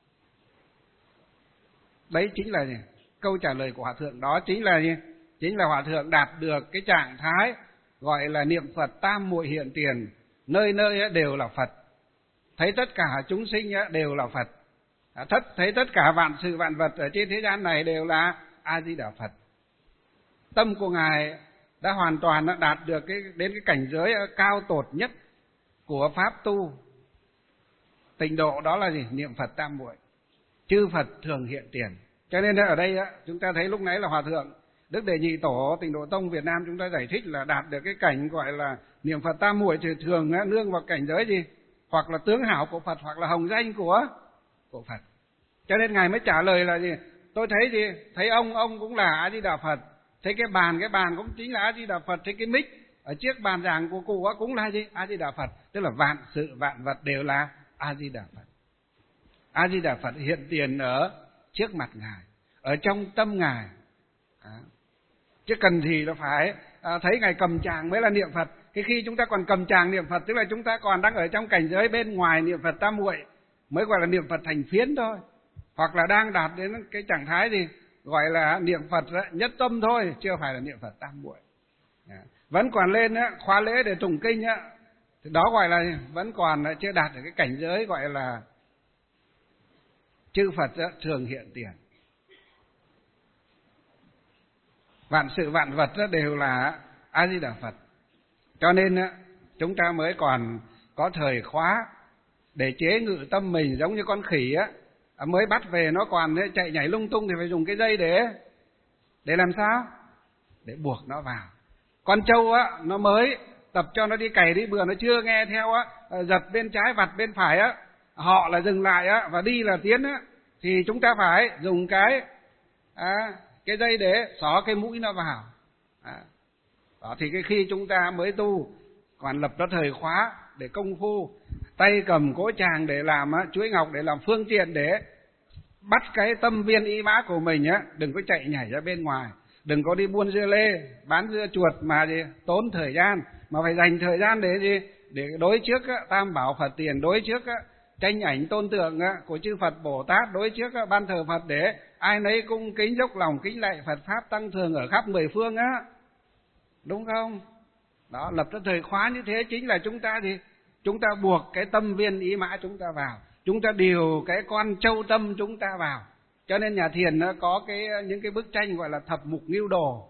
Đấy chính là gì? Câu trả lời của Hòa Thượng đó chính là gì? Chính là Hòa Thượng đạt được cái trạng thái gọi là niệm Phật tam muội hiện tiền, nơi nơi đều là Phật, thấy tất cả chúng sinh đều là Phật, thất thấy tất cả vạn sự vạn vật ở trên thế gian này đều là A Di Đà Phật. Tâm của ngài đã hoàn toàn đã đạt được cái đến cái cảnh giới cao tột nhất của pháp tu tịnh độ, đó là gì? Niệm Phật tam muội, chư Phật thường hiện tiền. Cho nên ở đây chúng ta thấy lúc nãy là Hòa Thượng Đức Đệ Nhị Tổ Tịnh Độ Tông Việt Nam chúng ta giải thích là đạt được cái cảnh gọi là niệm Phật tam muội thì thường nương vào cảnh giới gì? Hoặc là tướng hảo của Phật, hoặc là hồng danh của của Phật. Cho nên ngài mới trả lời là gì? Tôi thấy gì? Thấy ông ông cũng là A Di Đà Phật. Thấy cái bàn, cái bàn cũng chính là A Di Đà Phật. Thấy cái mic ở chiếc bàn giảng của cụ cũng là gì? A Di Đà Phật. Tức là vạn sự vạn vật đều là A Di Đà Phật. A Di Đà Phật hiện tiền ở trước mặt ngài, ở trong tâm ngài. À, chứ cần gì là phải à, thấy ngài cầm tràng mới là niệm Phật. Cái khi chúng ta còn cầm tràng niệm Phật, tức là chúng ta còn đang ở trong cảnh giới bên ngoài niệm Phật tam muội, mới gọi là niệm Phật thành phiến thôi. Hoặc là đang đạt đến cái trạng thái gì gọi là niệm Phật nhất tâm thôi, chưa phải là niệm Phật tam muội. À, vẫn còn lên á, khóa lễ để tụng kinh á, thì đó gọi là vẫn còn chưa đạt được cái cảnh giới gọi là chư Phật á, thường hiện tiền. Vạn sự vạn vật á, đều là A Di Đà Phật. Cho nên á, chúng ta mới còn có thời khóa để chế ngự tâm mình, giống như con khỉ á, mới bắt về nó còn chạy nhảy lung tung thì phải dùng cái dây để để làm sao? Để buộc nó vào. Con trâu á, nó mới tập cho nó đi cày đi bừa, nó chưa nghe theo á, giật bên trái vặt bên phải á, họ là dừng lại á và đi là tiến á, thì chúng ta phải dùng cái à, cái dây để xỏ cái mũi nó vào. À, đó thì cái khi chúng ta mới tu còn lập ra thời khóa để công phu, tay cầm cỗ tràng để làm á, chuỗi ngọc để làm phương tiện để bắt cái tâm viên ý mã của mình á, đừng có chạy nhảy ra bên ngoài, đừng có đi buôn dưa lê, bán dưa chuột mà gì tốn thời gian, mà phải dành thời gian để gì? Để đối trước á, tam bảo Phật tiền, đối trước á, tranh ảnh tôn tượng á, của chư Phật Bồ Tát, đối trước á, ban thờ Phật để ai nấy cung kính dốc lòng kính lạy Phật pháp tăng thường ở khắp mười phương á, đúng không? Đó, lập ra thời khóa như thế chính là chúng ta thì chúng ta buộc cái tâm viên ý mã chúng ta vào, chúng ta điều cái con châu tâm chúng ta vào. Cho nên nhà thiền nó có cái những cái bức tranh gọi là thập mục ngưu đồ.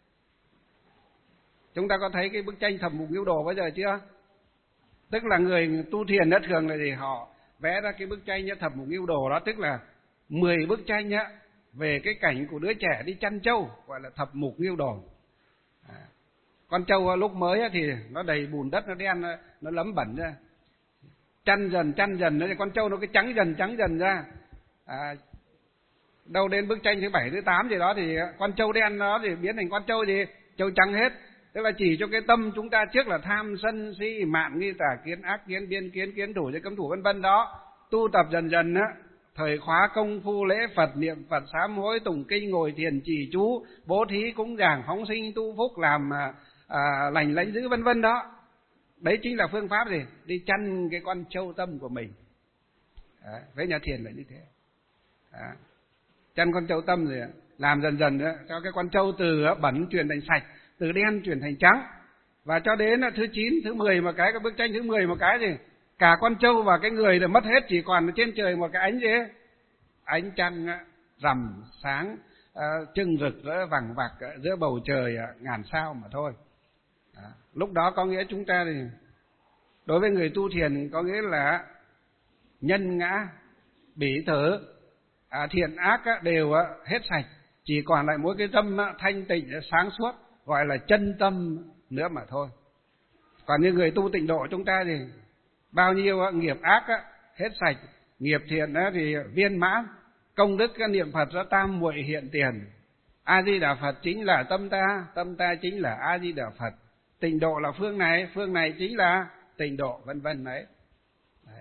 Chúng ta có thấy cái bức tranh thập mục ngưu đồ bao giờ chưa? Tức là người tu thiền đó thường là gì? Họ vẽ ra cái bức tranh thập mục ngưu đồ đó, tức là mười bức tranh nhá, về cái cảnh của đứa trẻ đi chăn trâu, gọi là thập mục ngưu đồ. À, con trâu lúc mới thì nó đầy bùn đất, nó đen, nó lấm bẩn ra, chăn dần chăn dần nó con trâu nó cái trắng dần trắng dần ra. À, đâu đến bức tranh thứ bảy thứ tám gì đó thì con trâu đen đó thì biến thành con trâu gì? Trâu trắng hết. Tức là chỉ cho cái tâm chúng ta trước là tham sân si mạn nghi tà kiến ác kiến biên kiến kiến thủ giới cấm thủ vân vân đó, tu tập dần dần á, thời khóa công phu lễ Phật niệm Phật sám hối tụng kinh ngồi thiền trì chú bố thí cúng dường phóng sinh tu phúc làm à, à, lành lánh dữ vân vân đó. Đấy chính là phương pháp gì? Đi chăn cái con trâu tâm của mình. Đấy, với nhà thiền là như thế. Đấy, chăn con trâu tâm rồi làm dần dần nữa cho cái con trâu từ bẩn chuyển thành sạch, từ đen chuyển thành trắng, và cho đến thứ chín thứ mười một cái, cái bức tranh thứ mười một cái gì cả con trâu và cái người là mất hết, chỉ còn trên trời một cái ánh gì ấy, ánh trăng rằm sáng uh, trưng rực rỡ vằng vặc giữa bầu trời uh, ngàn sao mà thôi. Đó. Lúc đó có nghĩa chúng ta thì đối với người tu thiền có nghĩa là nhân ngã bỉ thử à, thiện ác đều hết sạch, chỉ còn lại mỗi cái tâm thanh tịnh sáng suốt gọi là chân tâm nữa mà thôi. Còn như người tu tịnh độ chúng ta thì bao nhiêu nghiệp ác hết sạch, nghiệp thiện thì viên mãn, công đức cái niệm Phật nó tam muội hiện tiền. A Di Đà Phật chính là tâm ta, tâm ta chính là A Di Đà Phật. Tịnh độ là phương này, phương này chính là tịnh độ, vân vân đấy. đấy.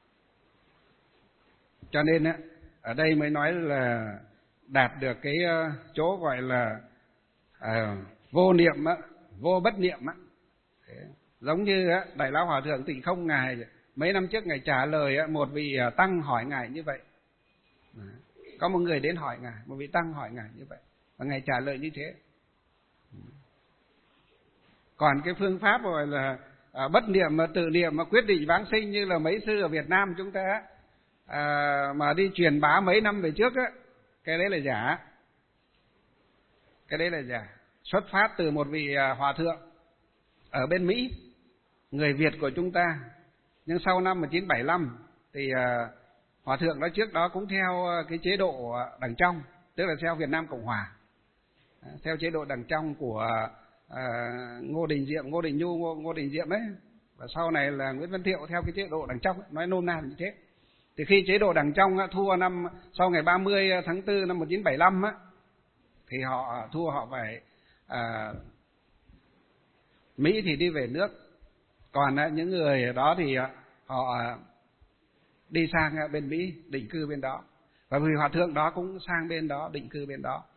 Cho nên á, ở đây mới nói là đạt được cái chỗ gọi là à, vô niệm á, vô bất niệm á. Giống như á, Đại Lão Hòa Thượng Tịnh Không ngài mấy năm trước ngài trả lời á, một vị tăng hỏi ngài như vậy. Có một người đến hỏi ngài, một vị tăng hỏi ngài như vậy, và ngài trả lời như thế. Còn cái phương pháp gọi là à, bất niệm mà tự niệm mà quyết định vãng sinh như là mấy sư ở Việt Nam chúng ta à, mà đi truyền bá mấy năm về trước á, cái đấy là giả. Cái đấy là giả. Xuất phát từ một vị à, hòa thượng ở bên Mỹ, người Việt của chúng ta. Nhưng sau năm một nghìn chín trăm bảy mươi lăm thì à, hòa thượng đó trước đó cũng theo cái chế độ Đằng Trong, tức là theo Việt Nam Cộng Hòa, theo chế độ Đằng Trong của à, Ngô Đình Diệm, Ngô Đình Nhu, Ngô, Ngô Đình Diệm ấy, và sau này là Nguyễn Văn Thiệu theo cái chế độ Đằng Trong, nói nôm na như thế. Thì khi chế độ Đằng Trong thua năm sau ngày ba mươi tháng tư năm một nghìn chín trăm bảy mươi lăm á, thì họ thua, họ phải à, Mỹ thì đi về nước, còn những người đó thì họ đi sang bên Mỹ định cư bên đó, và vị hòa thượng đó cũng sang bên đó định cư bên đó.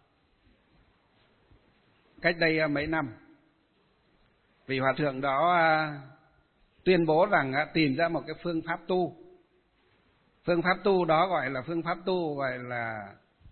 Cách đây mấy năm, vị hòa thượng đó tuyên bố rằng tìm ra một cái phương pháp tu. Phương pháp tu đó gọi là phương pháp tu gọi là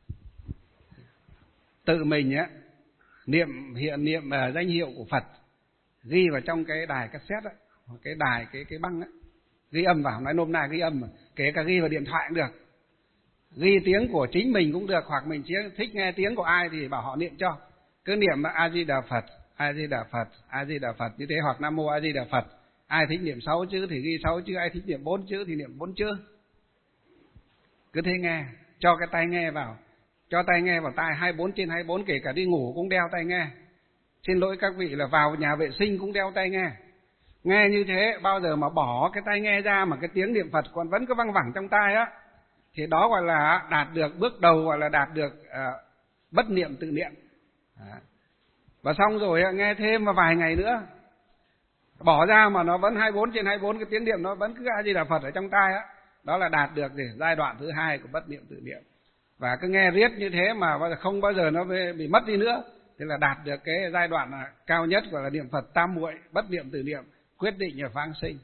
tự mình á niệm hiện niệm danh hiệu của Phật, ghi vào trong cái đài cassette á, cái đài cái cái băng á, ghi âm vào, nói nôm na ghi âm mà, kể cả ghi vào điện thoại cũng được, ghi tiếng của chính mình cũng được, hoặc mình chỉ thích nghe tiếng của ai thì bảo họ niệm cho, cứ niệm A Di Đà Phật, A Di Đà Phật, A Di Đà Phật như thế, hoặc Nam Mô A Di Đà Phật. Ai thích niệm sáu chữ thì ghi sáu chữ, ai thích niệm bốn chữ thì niệm bốn chữ. Cứ thế nghe, cho cái tai nghe vào, cho tai nghe vào tai hai mươi bốn trên hai mươi bốn, kể cả đi ngủ cũng đeo tai nghe. Xin lỗi các vị là vào nhà vệ sinh cũng đeo tai nghe. Nghe như thế, bao giờ mà bỏ cái tai nghe ra mà cái tiếng niệm Phật còn vẫn cứ văng vẳng trong tai á, thì đó gọi là đạt được bước đầu, gọi là đạt được uh, bất niệm tự niệm. À. Và xong rồi nghe thêm mà vài ngày nữa, bỏ ra mà nó vẫn hai mươi bốn trên hai mươi bốn, cái tiếng niệm nó vẫn cứ A Di Đà Phật ở trong tai á, đó là đạt được gì? Giai đoạn thứ hai của bất niệm tự niệm. Và cứ nghe riết như thế mà không bao giờ nó bị mất đi nữa, thì là đạt được cái giai đoạn cao nhất gọi là niệm Phật tam muội, bất niệm tự niệm, quyết định là vãng sinh.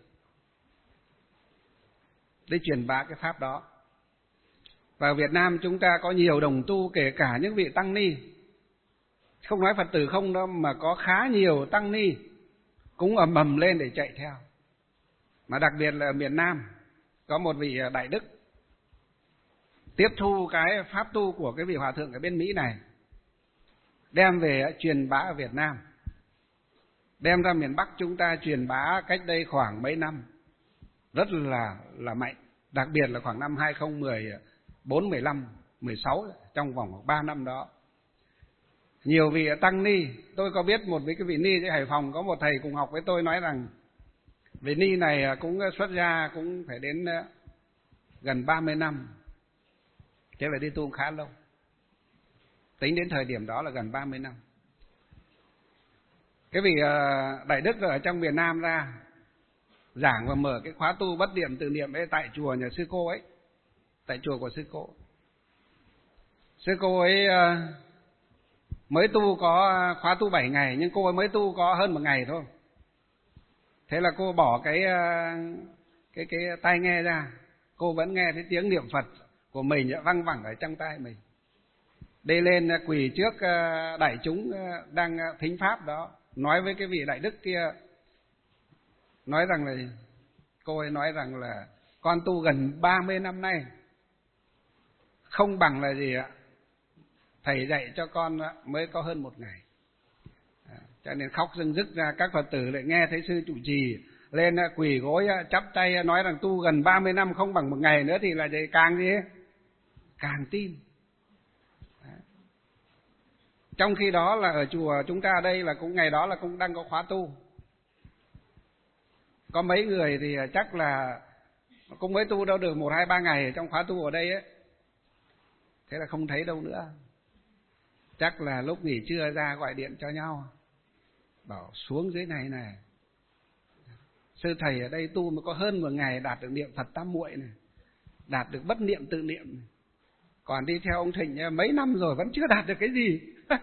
Để truyền bá cái pháp đó. Và Việt Nam chúng ta có nhiều đồng tu, kể cả những vị tăng ni, không nói Phật tử không đâu, mà có khá nhiều tăng ni cũng ầm ầm lên để chạy theo. Mà đặc biệt là ở miền Nam có một vị đại đức tiếp thu cái pháp tu của cái vị hòa thượng ở bên Mỹ này, đem về truyền bá ở Việt Nam, đem ra miền Bắc chúng ta truyền bá cách đây khoảng mấy năm, rất là là mạnh, đặc biệt là khoảng năm hai không một bốn, mười lăm, mười sáu, trong vòng khoảng ba năm đó. Nhiều vị tăng ni, tôi có biết một cái vị ni ở Hải Phòng, có một thầy cùng học với tôi nói rằng vị ni này cũng xuất gia cũng phải đến gần ba mươi năm, thế là đi tu khá lâu. Tính đến thời điểm đó là gần ba mươi năm. Cái vị đại đức ở trong miền Nam ra giảng và mở cái khóa tu bất niệm tự niệm ấy tại chùa nhà sư cô ấy, tại chùa của sư cô. Sư cô ấy mới tu có khóa tu bảy ngày, nhưng cô ấy mới tu có hơn một ngày thôi. Thế là cô bỏ cái cái cái tai nghe ra, cô vẫn nghe thấy tiếng niệm Phật của mình văng vẳng ở trong tai mình. Đi lên quỳ trước đại chúng đang thính pháp đó, nói với cái vị đại đức kia, nói rằng là cô ấy nói rằng là con tu gần ba mươi năm nay không bằng là gì ạ, thầy dạy cho con mới có hơn một ngày. Cho nên khóc rưng rức ra, các Phật tử lại nghe thấy sư trụ trì lên quỳ gối chắp tay nói rằng tu gần ba mươi năm không bằng một ngày nữa thì là càng gì ấy? Càng tin. Đấy. Trong khi đó là ở chùa chúng ta ở đây là cũng ngày đó là cũng đang có khóa tu. Có mấy người thì chắc là cũng mới tu đâu được một hai ba ngày ở trong khóa tu ở đây ấy. Thế là không thấy đâu nữa. Chắc là lúc nghỉ trưa ra gọi điện cho nhau, bảo xuống dưới này này, sư thầy ở đây tu mới có hơn một ngày đạt được niệm Phật tam muội này, đạt được bất niệm tự niệm này. Còn đi theo ông Thịnh mấy năm rồi vẫn chưa đạt được cái gì.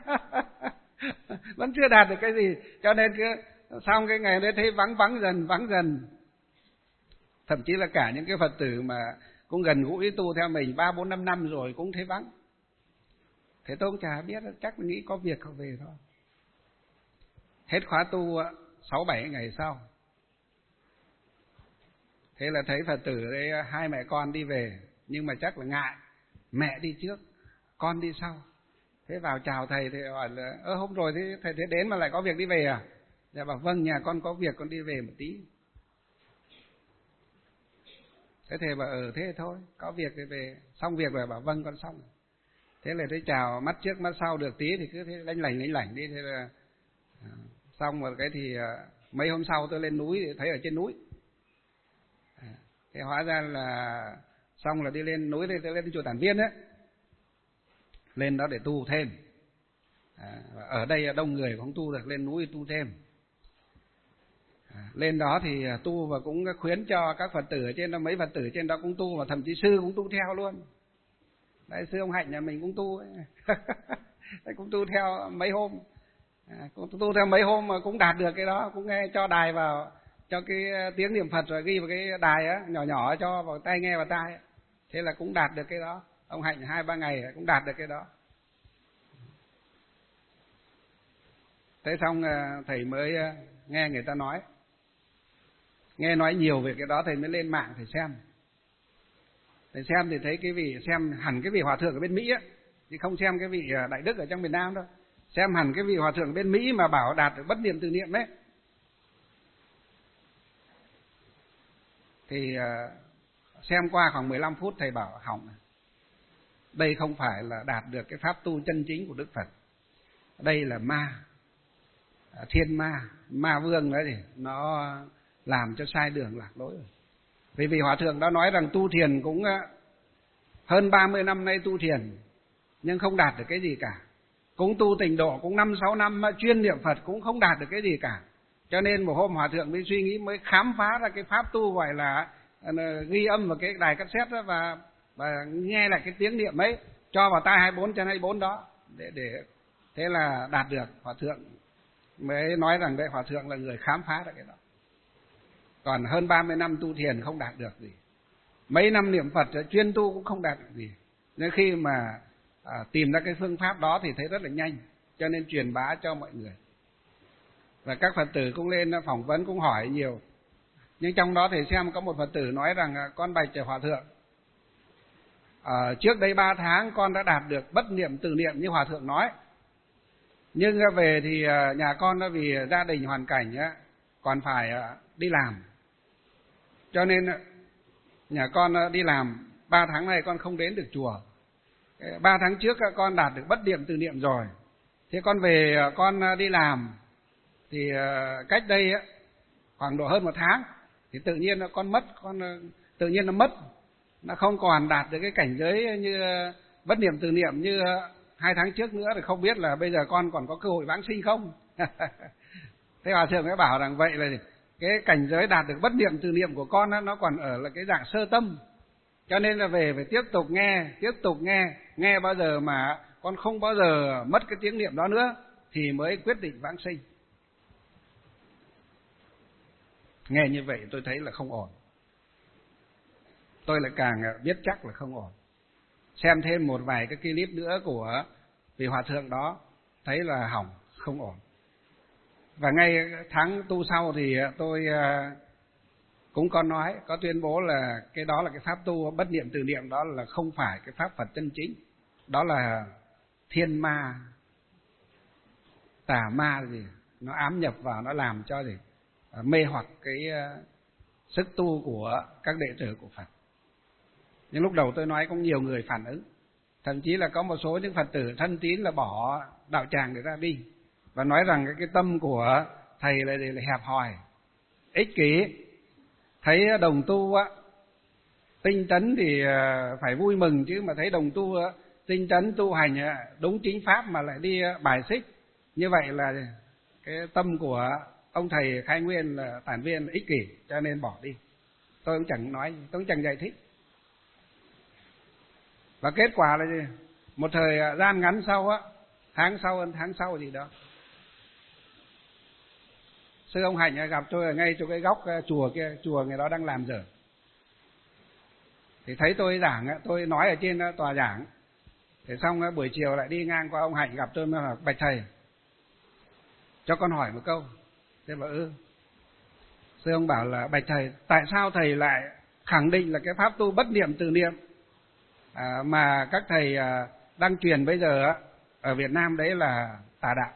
Vẫn chưa đạt được cái gì. Cho nên cứ xong cái ngày đấy thấy vắng vắng dần vắng dần. Thậm chí là cả những cái Phật tử mà cũng gần gũi tu theo mình ba bốn năm năm rồi cũng thấy vắng. Thế tôi cũng chả biết, chắc là nghĩ có việc không về thôi. Hết khóa tu sáu bảy ngày sau, thế là thấy Phật tử đây hai mẹ con đi về, nhưng mà chắc là ngại, mẹ đi trước con đi sau. Thế vào chào thầy thì hỏi là ơ hôm rồi thế thầy thế đến mà lại có việc đi về à? Dạ bảo vâng, nhà con có việc con đi về một tí. Thế thầy bảo ừ thế thôi, có việc thì về. Xong việc rồi bảo vâng con xong. Thế là thấy chào mắt trước mắt sau được tí thì cứ thế lanh lảnh lanh lảnh đi. Thế là xong rồi cái thì mấy hôm sau tôi lên núi thì thấy ở trên núi. Thế hóa ra là xong là đi lên núi thì tôi lên chùa Tản Viên ấy, lên đó để tu thêm. À, ở đây đông người không tu được, lên núi tu thêm. À, lên đó thì tu và cũng khuyến cho các Phật tử ở trên đó, mấy Phật tử trên đó cũng tu, và thậm chí sư cũng tu theo luôn. Đấy, sư ông Hạnh nhà mình cũng tu ấy. Cũng tu theo mấy hôm. À, cũng tu theo mấy hôm mà cũng đạt được cái đó, cũng nghe cho đài vào, cho cái tiếng niệm Phật rồi ghi vào cái đài á, nhỏ nhỏ cho vào tai nghe vào tai ấy. Thế là cũng đạt được cái đó. Ông Hạnh hai ba ngày cũng đạt được cái đó. Thế xong thầy mới nghe người ta nói, nghe nói nhiều về cái đó, thầy mới lên mạng thầy xem. Thầy xem thì thấy cái vị, xem hẳn cái vị hòa thượng ở bên Mỹ á, chứ không xem cái vị đại đức ở trong miền Nam đâu. Xem hẳn cái vị hòa thượng ở bên Mỹ mà bảo đạt được bất niệm tự niệm ấy. Thì xem qua khoảng mười lăm phút thầy bảo hỏng. Đây không phải là đạt được cái pháp tu chân chính của Đức Phật. Đây là ma, thiên ma, ma vương đấy, thì nó làm cho sai đường lạc lối rồi. Vì vị hòa thượng đó nói rằng tu thiền cũng hơn ba mươi năm nay tu thiền nhưng không đạt được cái gì cả. Cũng tu tịnh độ cũng năm sáu năm chuyên niệm Phật cũng không đạt được cái gì cả. Cho nên một hôm hòa thượng mới suy nghĩ, mới khám phá ra cái pháp tu gọi là ghi âm vào cái đài cassette đó, và và nghe lại cái tiếng niệm ấy, cho vào tai hai mươi bốn trên hai mươi bốn đó để để thế là đạt được. Hòa thượng mới nói rằng đấy, hòa thượng là người khám phá ra cái đó. Còn hơn ba mươi năm tu thiền không đạt được gì, mấy năm niệm Phật chuyên tu cũng không đạt được gì. Nên khi mà à, tìm ra cái phương pháp đó thì thấy rất là nhanh, cho nên truyền bá cho mọi người. Và các Phật tử cũng lên phỏng vấn, cũng hỏi nhiều. Nhưng trong đó thì xem có một Phật tử nói rằng con bạch hòa thượng, à, trước đây ba tháng con đã đạt được bất niệm tự niệm như hòa thượng nói, nhưng về thì nhà con nó vì gia đình hoàn cảnh còn phải đi làm, cho nên nhà con đi làm ba tháng này con không đến được chùa. Ba tháng trước con đạt được bất niệm tự niệm rồi, thế con về con đi làm thì cách đây khoảng độ hơn một tháng thì tự nhiên con mất, con tự nhiên nó mất, nó không còn đạt được cái cảnh giới như bất niệm tự niệm như hai tháng trước nữa, thì không biết là bây giờ con còn có cơ hội vãng sinh không. Thế hòa thượng mới bảo rằng vậy là cái cảnh giới đạt được bất niệm tự niệm của con đó, nó còn ở là cái dạng sơ tâm, cho nên là về phải tiếp tục nghe, tiếp tục nghe, nghe bao giờ mà con không bao giờ mất cái tiếng niệm đó nữa thì mới quyết định vãng sinh. Nghe như vậy tôi thấy là không ổn, tôi lại càng biết chắc là không ổn. Xem thêm một vài cái clip nữa của vị hòa thượng đó thấy là hỏng, không ổn. Và ngay tháng tu sau thì tôi cũng có nói, có tuyên bố là cái đó là cái pháp tu bất niệm tự niệm, đó là không phải cái pháp Phật chân chính, đó là thiên ma, tà ma gì, nó ám nhập vào, nó làm cho gì mê hoặc cái sức tu của các đệ tử của Phật. Nhưng lúc đầu tôi nói cũng nhiều người phản ứng, thậm chí là có một số những Phật tử thân tín là bỏ đạo tràng để ra đi và nói rằng cái, cái tâm của thầy là, là hẹp hòi, ích kỷ. Thấy đồng tu á tinh tấn thì phải vui mừng, chứ mà thấy đồng tu tinh tấn tu hành đúng chính pháp mà lại đi bài xích, như vậy là cái tâm của ông thầy khai nguyên là tản viên là ích kỷ, cho nên bỏ đi. Tôi cũng chẳng nói, tôi cũng chẳng giải thích. Và kết quả là gì? Một thời gian ngắn sau á, tháng sau hơn tháng sau gì đó, sư ông Hạnh gặp tôi ở ngay chỗ cái góc chùa kia, chùa người đó đang làm dở. Thì thấy tôi giảng, tôi nói ở trên tòa giảng. Thế xong buổi chiều lại đi ngang qua ông Hạnh gặp tôi, mới hỏi bạch thầy, cho con hỏi một câu. Thế bảo ư. Sư ông bảo là bạch thầy, tại sao thầy lại khẳng định là cái pháp tu bất niệm từ niệm à, mà các thầy à, đang truyền bây giờ ở Việt Nam đấy là tà đạo?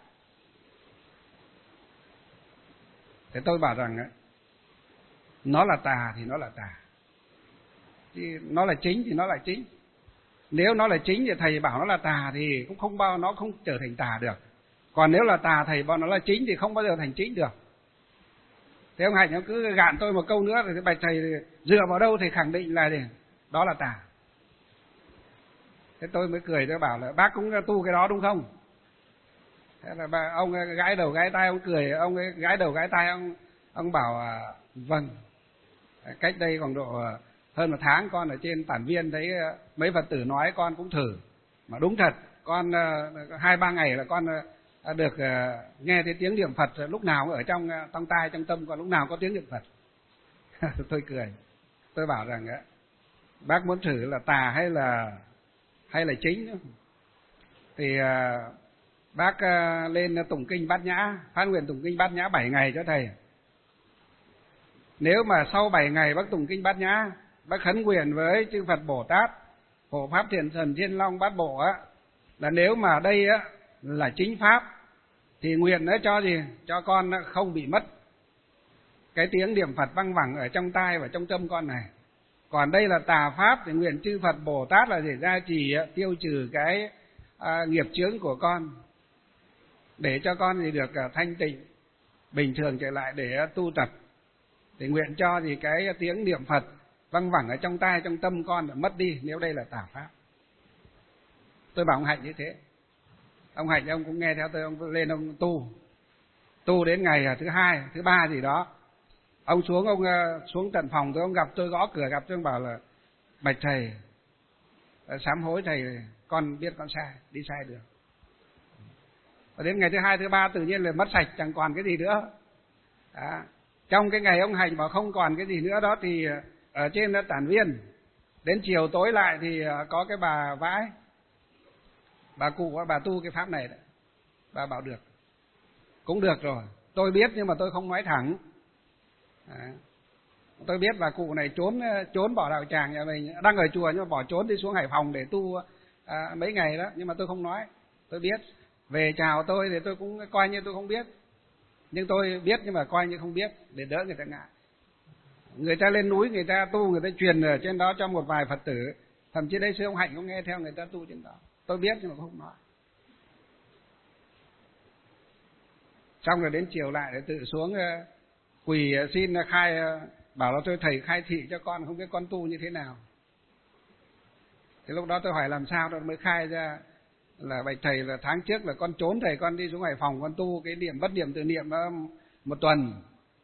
Thế tôi bảo rằng nó là tà thì nó là tà, thì nó là chính thì nó là chính. Nếu nó là chính thì thầy bảo nó là tà thì cũng không bao nó không trở thành tà được. Còn nếu là tà thầy bảo nó là chính thì không bao giờ thành chính được. Thế ông Hạnh nó cứ gạn tôi một câu nữa, thì bạch thầy dựa vào đâu thầy khẳng định là gì? Đó là tà. Thế tôi mới cười, tôi bảo là bác cũng tu cái đó đúng không? Thế là bà, ông gãi đầu gãi tai, ông cười, ông gãi đầu gãi tai, ông ông bảo à, vâng. Cách đây khoảng độ hơn một tháng con ở trên Tản Viên thấy mấy Phật tử nói, con cũng thử mà đúng thật. Con hai ba ngày là con được nghe thấy tiếng niệm Phật, lúc nào cũng ở trong trong tai trong tâm, còn lúc nào có tiếng niệm Phật. Tôi cười, tôi bảo rằng bác muốn thử là tà hay là hay là chính nữa. Thì bác lên tụng kinh Bát Nhã, phát nguyện tụng kinh Bát Nhã bảy ngày cho thầy. Nếu mà sau bảy ngày bác tụng kinh Bát Nhã, bác khấn nguyện với chư Phật Bồ Tát, Hộ Pháp Thiện Thần Thiên Long Bát Bộ á, là nếu mà đây á là chính pháp thì nguyện nó cho gì? Cho con không bị mất cái tiếng niệm Phật văng vẳng ở trong tai và trong tâm con này. Còn đây là tà pháp thì nguyện chư Phật Bồ Tát là để gia trì tiêu trừ cái à, nghiệp chướng của con, để cho con thì được à, thanh tịnh bình thường trở lại để tu tập. Thì nguyện cho thì cái tiếng niệm Phật văng vẳng ở trong tai trong tâm con đã mất đi nếu đây là tà pháp. Tôi bảo ông Hạnh như thế. Ông Hạnh ông cũng nghe theo tôi, ông lên ông tu. Tu đến ngày thứ hai, thứ ba gì đó, ông xuống, ông xuống tận phòng tôi, ông gặp tôi, gõ cửa gặp tôi, ông bảo là bạch thầy, sám hối thầy, con biết con sai, đi sai được. Và đến ngày thứ hai, thứ ba tự nhiên là mất sạch, chẳng còn cái gì nữa. Đó. Trong cái ngày ông Hành bảo không còn cái gì nữa đó, thì ở trên Tản Viên, đến chiều tối lại thì có cái bà Vãi, bà cụ, bà tu cái pháp này đấy, bà bảo được, cũng được rồi. Tôi biết nhưng mà tôi không nói thẳng. À, tôi biết bà cụ này trốn trốn bỏ đạo tràng nhà mình, đang ở chùa nhưng mà bỏ trốn đi xuống Hải Phòng để tu à, mấy ngày đó, nhưng mà tôi không nói. Tôi biết, về chào tôi thì tôi cũng coi như tôi không biết, nhưng tôi biết nhưng mà coi như không biết để đỡ người ta ngại. Người ta lên núi người ta tu, người ta truyền ở trên đó cho một vài Phật tử, thậm chí đây sư ông Hạnh cũng nghe theo người ta tu trên đó. Tôi biết nhưng mà không nói. Xong rồi đến chiều lại để tự xuống quỳ xin khai, bảo là tôi thầy khai thị cho con, không biết con tu như thế nào. Thì lúc đó tôi hỏi làm sao, tôi mới khai ra là bạch thầy là tháng trước là con trốn thầy, con đi xuống Hải Phòng con tu cái niệm bất niệm tự niệm một tuần.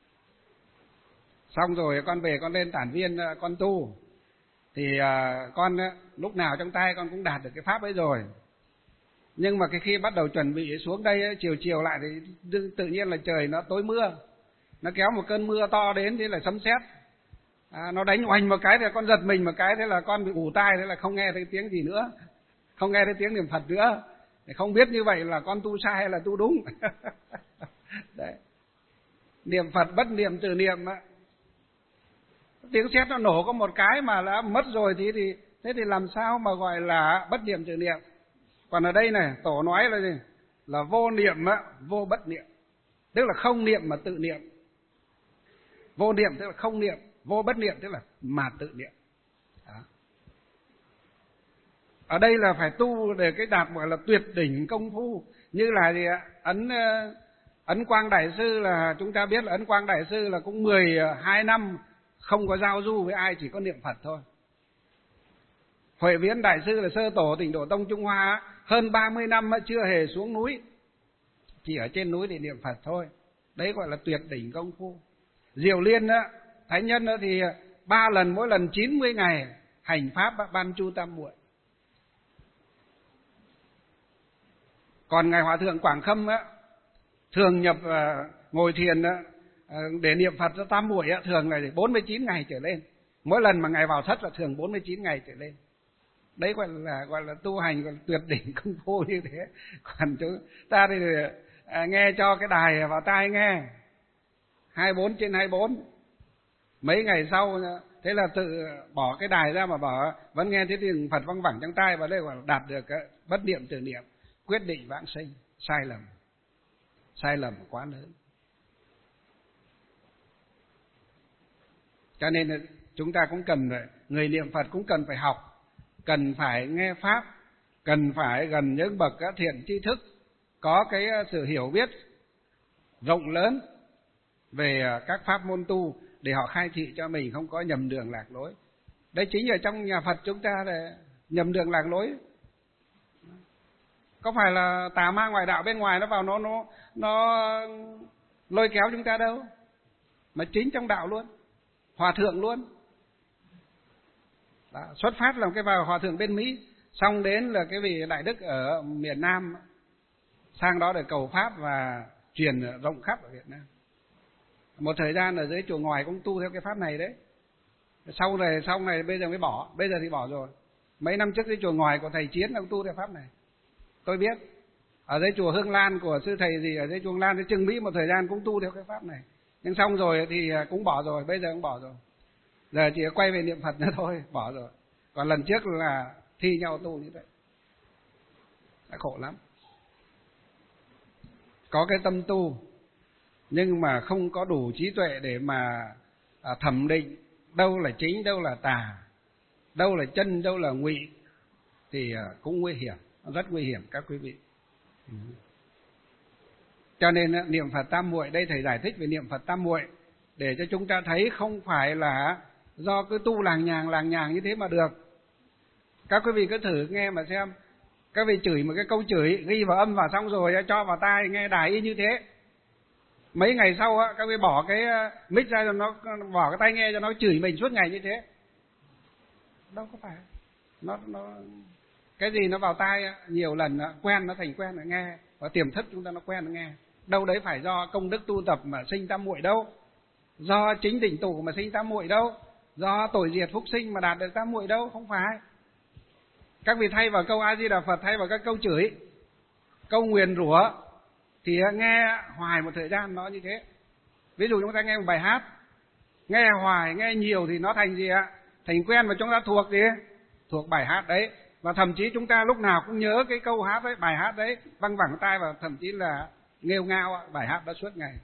Xong rồi con về con lên Tản Viên con tu. Thì con lúc nào trong tay con cũng đạt được cái pháp ấy rồi. Nhưng mà cái khi bắt đầu chuẩn bị xuống đây chiều chiều lại thì tự nhiên là trời nó tối mưa. Nó kéo một cơn mưa to đến, thế là sấm sét. À, nó đánh oanh một cái thì con giật mình một cái, thế là con bị ù tai, thế là không nghe thấy tiếng gì nữa, không nghe thấy tiếng niệm Phật nữa. Không biết như vậy là con tu sai hay là tu đúng. Đấy. Niệm Phật bất niệm từ niệm á, tiếng sét nó nổ có một cái mà đã mất rồi thì, thì thế thì làm sao mà gọi là bất niệm từ niệm. Còn ở đây này tổ nói là gì? Là vô niệm á, vô bất niệm. tức là không niệm mà tự niệm. Vô niệm tức là không niệm, vô bất niệm tức là mà tự niệm. Đó. Ở đây là phải tu để cái đạt gọi là tuyệt đỉnh công phu, như là gì ạ? Ấn Ấn Quang Đại Sư là chúng ta biết là Ấn Quang Đại Sư là cũng mười hai năm không có giao du với ai, chỉ có niệm Phật thôi. Huệ Viễn Đại Sư là sơ tổ Tịnh Độ Tông Trung Hoa, hơn ba mươi năm chưa hề xuống núi, chỉ ở trên núi để niệm Phật thôi. Đấy gọi là tuyệt đỉnh công phu. Diệu Liên á, Thánh Nhân á thì ba lần, mỗi lần chín mươi ngày hành pháp ban chu tam muội. Còn ngài Hòa thượng Quảng Khâm á, thường nhập uh, ngồi thiền á, uh, để niệm Phật cho tam muội á, thường là bốn mươi chín ngày trở lên. Mỗi lần mà ngài vào thất là thường bốn mươi chín ngày trở lên. Đấy gọi là gọi là tu hành, gọi là tuyệt đỉnh công phu như thế. Còn chúng ta thì à, nghe cho cái đài vào tai nghe hai mươi bốn trên hai mươi bốn. Mấy ngày sau thế là tự bỏ cái đài ra mà bỏ vẫn nghe thấy tiếng Phật văng vẳng trong tai, và đây gọi là đạt được cái bất niệm tự niệm, quyết định vãng sinh. Sai lầm, sai lầm quá lớn. Cho nên chúng ta cũng cần, người niệm Phật cũng cần phải học, cần phải nghe pháp, cần phải gần những bậc thiện tri thức, có cái sự hiểu biết rộng lớn về các pháp môn tu để họ khai thị cho mình không có nhầm đường lạc lối. Đấy chính ở trong nhà Phật chúng ta là nhầm đường lạc lối. Có phải là tà ma ngoại đạo bên ngoài nó vào nó nó nó lôi kéo chúng ta đâu, mà chính trong đạo luôn, hòa thượng luôn. Đó, xuất phát là cái vào hòa thượng bên Mỹ, xong đến là cái vị đại đức ở miền Nam sang đó để cầu pháp và truyền rộng khắp ở Việt Nam. Một thời gian ở dưới chùa Ngoài cũng tu theo cái pháp này đấy. Sau này sau này bây giờ mới bỏ, bây giờ thì bỏ rồi. Mấy năm trước dưới chùa Ngoài của thầy Chiến ông tu theo pháp này. Tôi biết. Ở dưới chùa Hương Lan của sư thầy gì ở dưới chùa Hương Lan, dưới Trưng Mỹ một thời gian cũng tu theo cái pháp này. Nhưng xong rồi thì cũng bỏ rồi, bây giờ cũng bỏ rồi. Giờ chỉ quay về niệm Phật nữa thôi, bỏ rồi. Còn lần trước là thi nhau tu như vậy. Đã khổ lắm. Có cái tâm tu nhưng mà không có đủ trí tuệ để mà à, thẩm định đâu là chính, đâu là tà, đâu là chân, đâu là ngụy thì à, cũng nguy hiểm, rất nguy hiểm các quý vị. Ừ. Cho nên à, niệm Phật tam muội, đây thầy giải thích về niệm Phật tam muội để cho chúng ta thấy không phải là do cứ tu làng nhàng làng nhàng như thế mà được. Các quý vị cứ thử nghe mà xem, các vị chửi một cái câu chửi ghi vào âm vào xong rồi cho vào tai nghe đài y như thế. Mấy ngày sau á, các vị bỏ cái mic ra cho nó, bỏ cái tai nghe cho nó chửi mình suốt ngày như thế. Đâu có phải. Nó nó cái gì nó vào tai nhiều lần quen, nó thành quen rồi nghe, và tiềm thức chúng ta nó quen nó nghe. Đâu đấy phải do công đức tu tập mà sinh tam muội đâu, do chính đỉnh tụ mà sinh tam muội đâu, do tội diệt phúc sinh mà đạt được tam muội đâu, không phải. Các vị thay vào câu A Di Đà Phật, thay vào các câu chửi, câu nguyền rủa thì nghe hoài một thời gian nó như thế. Ví dụ chúng ta nghe một bài hát, nghe hoài, nghe nhiều thì nó thành gì ạ? Thành quen, và chúng ta thuộc gì? Thuộc bài hát đấy. Và thậm chí chúng ta lúc nào cũng nhớ cái câu hát đấy, bài hát đấy, văng vẳng tai, và thậm chí là nghêu ngao bài hát đó suốt ngày.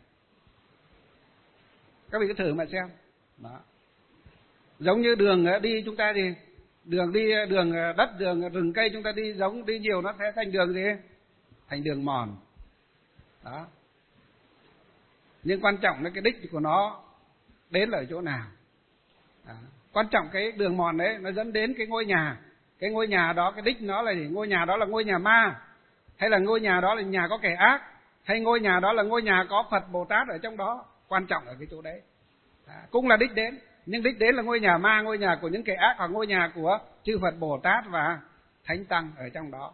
Các vị cứ thử mà xem. Đó. Giống như đường đi chúng ta thì đường đi, đường đất, đường rừng cây chúng ta đi giống đi nhiều nó sẽ thành đường gì? Thành đường mòn. Đó. Nhưng quan trọng là cái đích của nó đến là ở chỗ nào. Đó. Quan trọng cái đường mòn đấy nó dẫn đến cái ngôi nhà. Cái ngôi nhà đó, cái đích nó là gì? Ngôi nhà đó là ngôi nhà ma, hay là ngôi nhà đó là nhà có kẻ ác, hay ngôi nhà đó là ngôi nhà có Phật Bồ Tát ở trong đó. Quan trọng ở cái chỗ đấy. Đó. Cũng là đích đến, nhưng đích đến là ngôi nhà ma, ngôi nhà của những kẻ ác, hoặc ngôi nhà của chư Phật Bồ Tát và Thánh Tăng ở trong đó.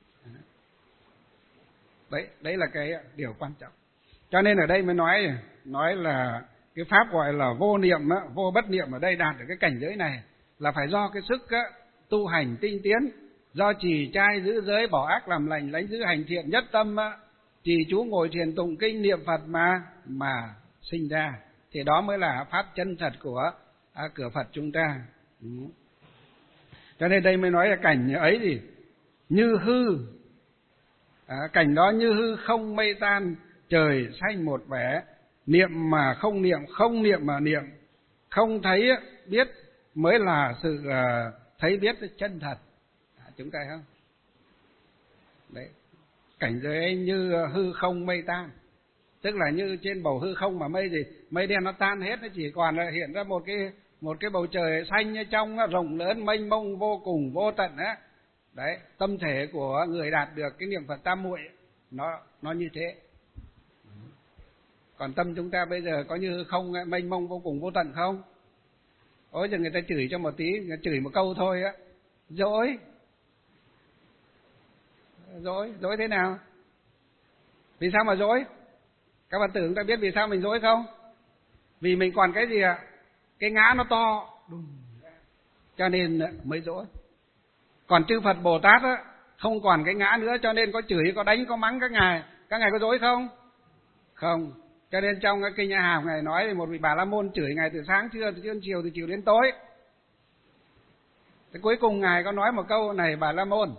Đấy, đấy là cái điều quan trọng. Cho nên ở đây mới nói nói là cái pháp gọi là vô niệm, vô bất niệm ở đây đạt được cái cảnh giới này là phải do cái sức tu hành tinh tiến, do trì trai giữ giới, bỏ ác làm lành, lánh giữ hành thiện, nhất tâm trì chú ngồi thiền tụng kinh niệm Phật mà mà sinh ra. Thì đó mới là pháp chân thật của à, cửa Phật chúng ta. Ừ. Cho nên đây mới nói là cảnh ấy gì? Như hư. À, cảnh đó như hư không mây tan, trời xanh một vẻ, niệm mà không niệm, không niệm mà niệm, không thấy biết mới là sự uh, thấy biết chân thật. À, chúng ta không? Đấy, cảnh giới ấy như hư không mây tan, tức là như trên bầu hư không mà mây gì, mây đen nó tan hết, nó chỉ còn là hiện ra một cái một cái bầu trời xanh trong, rộng lớn mênh mông vô cùng vô tận á. Đấy, tâm thể của người đạt được cái niệm Phật tam muội nó nó như thế. Còn tâm chúng ta bây giờ có như không mênh mông vô cùng vô tận không? Ôi giờ người ta chửi cho một tí, người ta chửi một câu thôi á, dối. Dối, dối thế nào? Vì sao mà dối? Các bạn tưởng ta biết vì sao mình dối không? Vì mình còn cái gì ạ? Cái ngã nó to, cho nên mới dối. Còn chư Phật Bồ Tát á, không còn cái ngã nữa, cho nên có chửi, có đánh, có mắng các ngài. Các ngài có dối không? Không. Cho nên trong cái kinh A Hàm ngài nói thì một vị Bà La Môn chửi ngài từ sáng trưa, từ trưa đến chiều, từ chiều đến tối. Thế cuối cùng ngài có nói một câu này: Bà La Môn,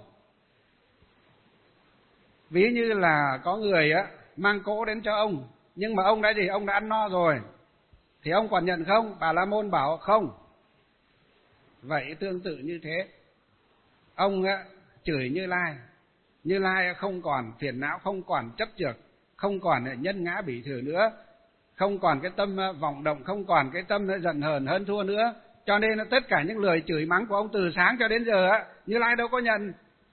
ví như là có người á mang cỗ đến cho ông, nhưng mà ông đã gì? Ông đã ăn no rồi, thì ông còn nhận không? Bà La Môn bảo không. Vậy tương tự như thế, ông á, chửi Như Lai, Như Lai không còn phiền não, không còn chấp chược, không còn nhân ngã bỉ thử nữa, không còn cái tâm vọng động, không còn cái tâm giận hờn hơn thua nữa. Cho nên tất cả những lời chửi mắng của ông từ sáng cho đến giờ á, Như Lai đâu có nhận.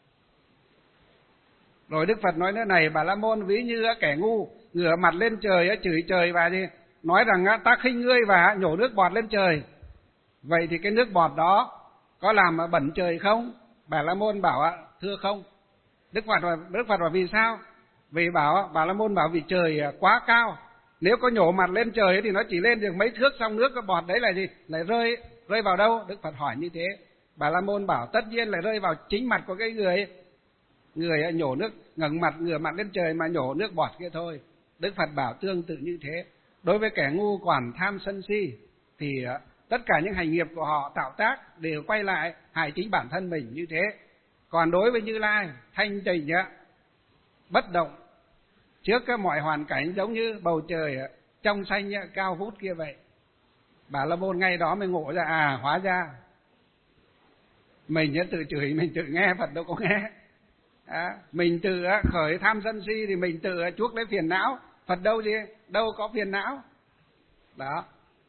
Rồi Đức Phật nói thế này: Bà La Môn, ví như kẻ ngu ngửa mặt lên trời chửi trời và gì, nói rằng ta khinh ngươi và nhổ nước bọt lên trời. Vậy thì cái nước bọt đó có làm bẩn trời không? Bà La Môn bảo thưa không. Đức Phật Đức Phật bảo vì sao? Vì bảo Bà La Môn bảo vì trời quá cao, nếu có nhổ mặt lên trời thì nó chỉ lên được mấy thước, xong nước cái bọt đấy là gì? Lại rơi rơi vào đâu? Đức Phật hỏi như thế. Bà La Môn bảo tất nhiên là rơi vào chính mặt của cái người người nhổ nước, ngẩng mặt ngửa mặt lên trời mà nhổ nước bọt kia thôi. Đức Phật bảo tương tự như thế, đối với kẻ ngu còn tham sân si thì tất cả những hành nghiệp của họ tạo tác đều quay lại hại chính bản thân mình như thế. Còn đối với Như Lai thanh tịnh bất động trước các mọi hoàn cảnh, giống như bầu trời trong xanh cao vút kia vậy. Bà La Môn ngay đó mới ngộ ra, à hóa ra mình tự chửi mình tự nghe, Phật đâu có nghe. À, mình tự khởi tham sân si thì mình tự chuốc lấy phiền não, Phật đâu gì đâu có phiền não. Đó,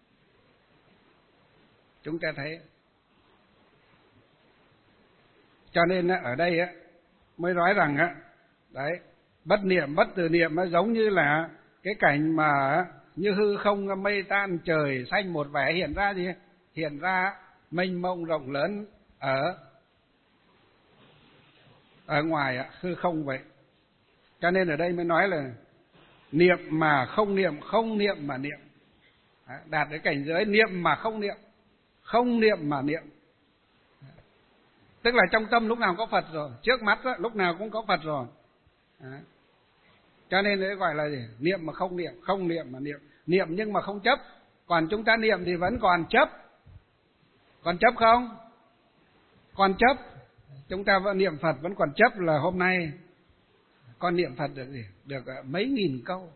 chúng ta thấy. Cho nên ở đây mới nói rằng đấy, bất niệm bất từ niệm nó giống như là cái cảnh mà như hư không mây tan, trời xanh một vẻ, hiện ra gì? Hiện ra mênh mông rộng lớn ở ở ngoài hư không vậy. Cho nên ở đây mới nói là niệm mà không niệm, không niệm mà niệm. Đạt đến cảnh giới niệm mà không niệm, không niệm mà niệm. Tức là trong tâm lúc nào có Phật rồi, trước mắt đó, lúc nào cũng có Phật rồi. Đấy. Cho nên đấy gọi là gì? Niệm mà không niệm, không niệm mà niệm. Niệm nhưng mà không chấp. Còn chúng ta niệm thì vẫn còn chấp. Còn chấp không? Còn chấp. Chúng ta vẫn niệm Phật vẫn còn chấp là hôm nay con niệm Phật được gì? Được mấy nghìn câu,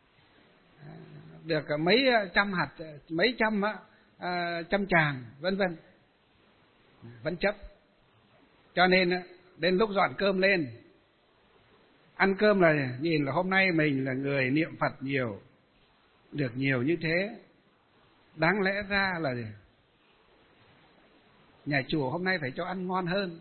được mấy trăm hạt, mấy trăm trăm tràng, vân vân, vẫn chấp. Cho nên đến lúc dọn cơm lên, ăn cơm là nhìn là hôm nay mình là người niệm Phật nhiều, được nhiều như thế, đáng lẽ ra là gì? Nhà chùa hôm nay phải cho ăn ngon hơn.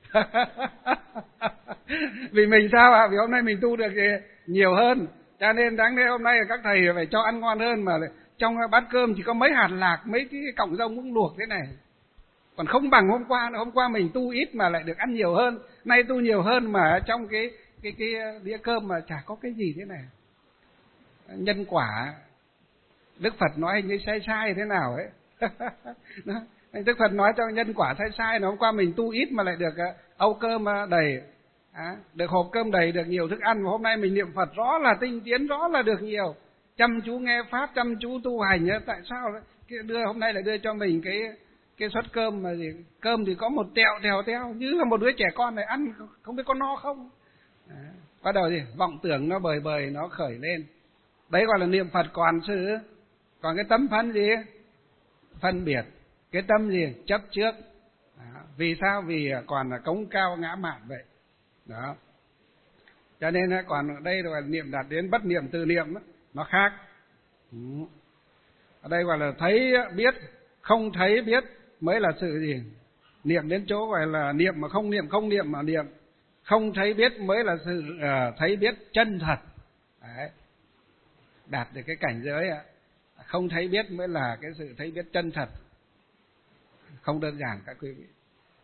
Vì mình sao ạ? Vì hôm nay mình tu được nhiều hơn, cho nên đáng lẽ hôm nay các thầy phải cho ăn ngon hơn, mà trong bát cơm chỉ có mấy hạt lạc, mấy cái cọng rông cũng luộc thế này. Còn không bằng hôm qua, hôm qua mình tu ít mà lại được ăn nhiều hơn, nay tu nhiều hơn mà trong cái cái cái đĩa cơm mà chả có cái gì thế này. Nhân quả Đức Phật nói hình như sai sai thế nào ấy. Đức Phật nói cho nhân quả sai sai, hôm qua mình tu ít mà lại được âu cơm đầy, à, được hộp cơm đầy, được nhiều thức ăn, mà hôm nay mình niệm Phật rõ là tinh tiến, rõ là được nhiều, chăm chú nghe pháp, chăm chú tu hành. Tại sao đưa hôm nay lại đưa cho mình cái cái suất cơm mà gì? Cơm thì có một tẹo tèo teo như là một đứa trẻ con này ăn không biết có no không. À, bắt đầu gì? Vọng tưởng nó bời bời nó khởi lên. Đấy gọi là niệm Phật còn sự. Còn cái tâm phân gì? Phân biệt. Cái tâm gì? Chấp trước. Đó. Vì sao? Vì còn là cống cao ngã mạn vậy. Đó. Cho nên còn ở đây là niệm đạt đến bất niệm từ niệm đó, nó khác. Ừ. Ở đây gọi là thấy biết, không thấy biết mới là sự gì? Niệm đến chỗ gọi là niệm mà không niệm, không niệm mà niệm. Không thấy biết mới là sự uh, thấy biết chân thật. Đấy. Đạt được cái cảnh giới ạ. Không thấy biết mới là cái sự thấy biết chân thật. Không đơn giản các quý vị.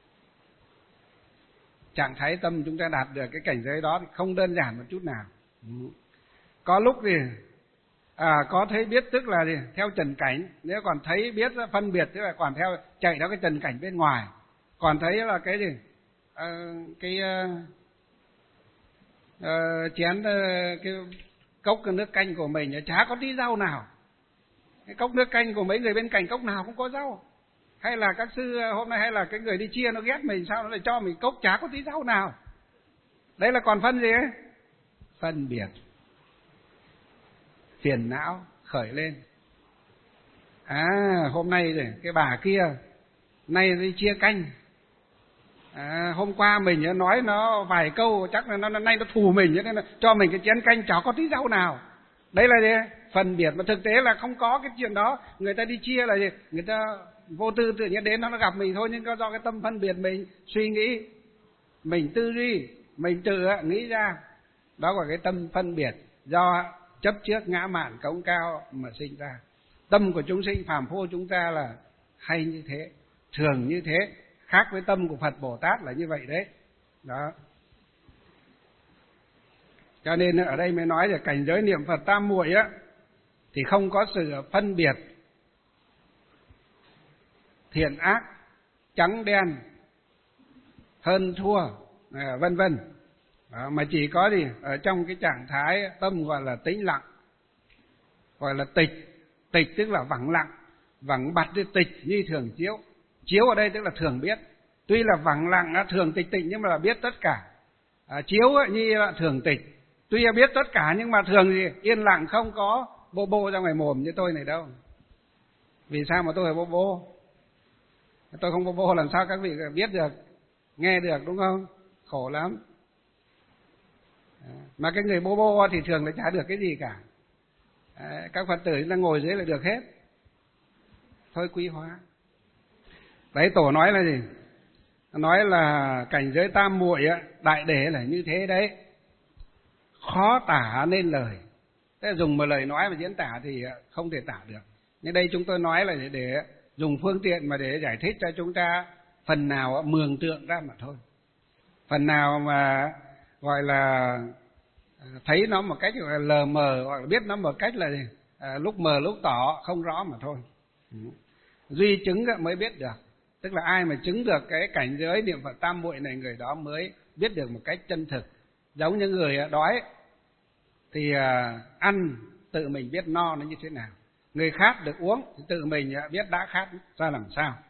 Trạng thái tâm chúng ta đạt được cái cảnh giới đó thì không đơn giản một chút nào. Có lúc thì à, có thấy biết tức là gì? Theo trần cảnh. Nếu còn thấy biết phân biệt tức là còn theo chạy theo cái trần cảnh bên ngoài. Còn thấy là cái gì? À, cái uh, uh, chén uh, cái cốc nước canh của mình chả có tí rau nào. Cái cốc nước canh của mấy người bên cạnh cốc nào cũng có rau. Hay là các sư hôm nay hay là cái người đi chia nó ghét mình sao nó lại cho mình cốc chả có tí rau nào. Đấy là còn phân gì ấy? Phân biệt. Phiền não khởi lên. À hôm nay rồi cái bà kia nay đi chia canh. À, hôm qua mình nói nó vài câu chắc là nó nay nó thù mình nên là cho mình cái chén canh chả có tí rau nào. Đấy là gì? Phân biệt. Mà thực tế là không có cái chuyện đó. Người ta đi chia là gì? Người ta vô tư tự nhiên đến nó gặp mình thôi, nhưng do cái tâm phân biệt mình suy nghĩ, mình tư duy, mình tự nghĩ ra. Đó là cái tâm phân biệt do chấp trước ngã mạn cống cao mà sinh ra. Tâm của chúng sinh phàm phu chúng ta là hay như thế, thường như thế, khác với tâm của Phật Bồ Tát là như vậy đấy. Đó. Cho nên ở đây mới nói là cảnh giới niệm Phật tam muội á thì không có sự phân biệt thiện ác, trắng đen, hơn thua, à, vân vân. Đó, mà chỉ có gì ở trong cái trạng thái tâm gọi là tĩnh lặng, gọi là tịch. Tịch tức là vắng lặng, vắng bặt đi, tịch như thường chiếu. Chiếu ở đây tức là thường biết. Tuy là vắng lặng thường tịch tịnh nhưng mà là biết tất cả. À, chiếu như là thường tịch. Tuy là biết tất cả nhưng mà thường gì yên lặng, không có bô bô ra ngoài mồm như tôi này đâu. Vì sao mà tôi phải bô bô? Tôi không bô bô làm sao các vị biết được, nghe được đúng không? Khổ lắm. Mà cái người bô bô thì thường là chả được cái gì cả. À, các Phật tử là ngồi dưới là được hết. Thôi quý hóa. Đấy tổ nói là gì? Nói là cảnh giới tam muội đại để là như thế đấy. Khó tả nên lời. Thế dùng một lời nói mà diễn tả thì không thể tả được. Nhưng đây chúng tôi nói là để, để dùng phương tiện mà để giải thích cho chúng ta phần nào mường tượng ra mà thôi. Phần nào mà gọi là thấy nó một cách gọi là lờ mờ, hoặc là biết nó một cách là à, lúc mờ lúc tỏ không rõ mà thôi. Duy chứng mới biết được. Tức là ai mà chứng được cái cảnh giới niệm Phật tam muội này, người đó mới biết được một cách chân thực. Giống như người đói thì à, ăn tự mình biết no nó như thế nào. Người khát được uống thì tự mình biết đã khát ra làm sao.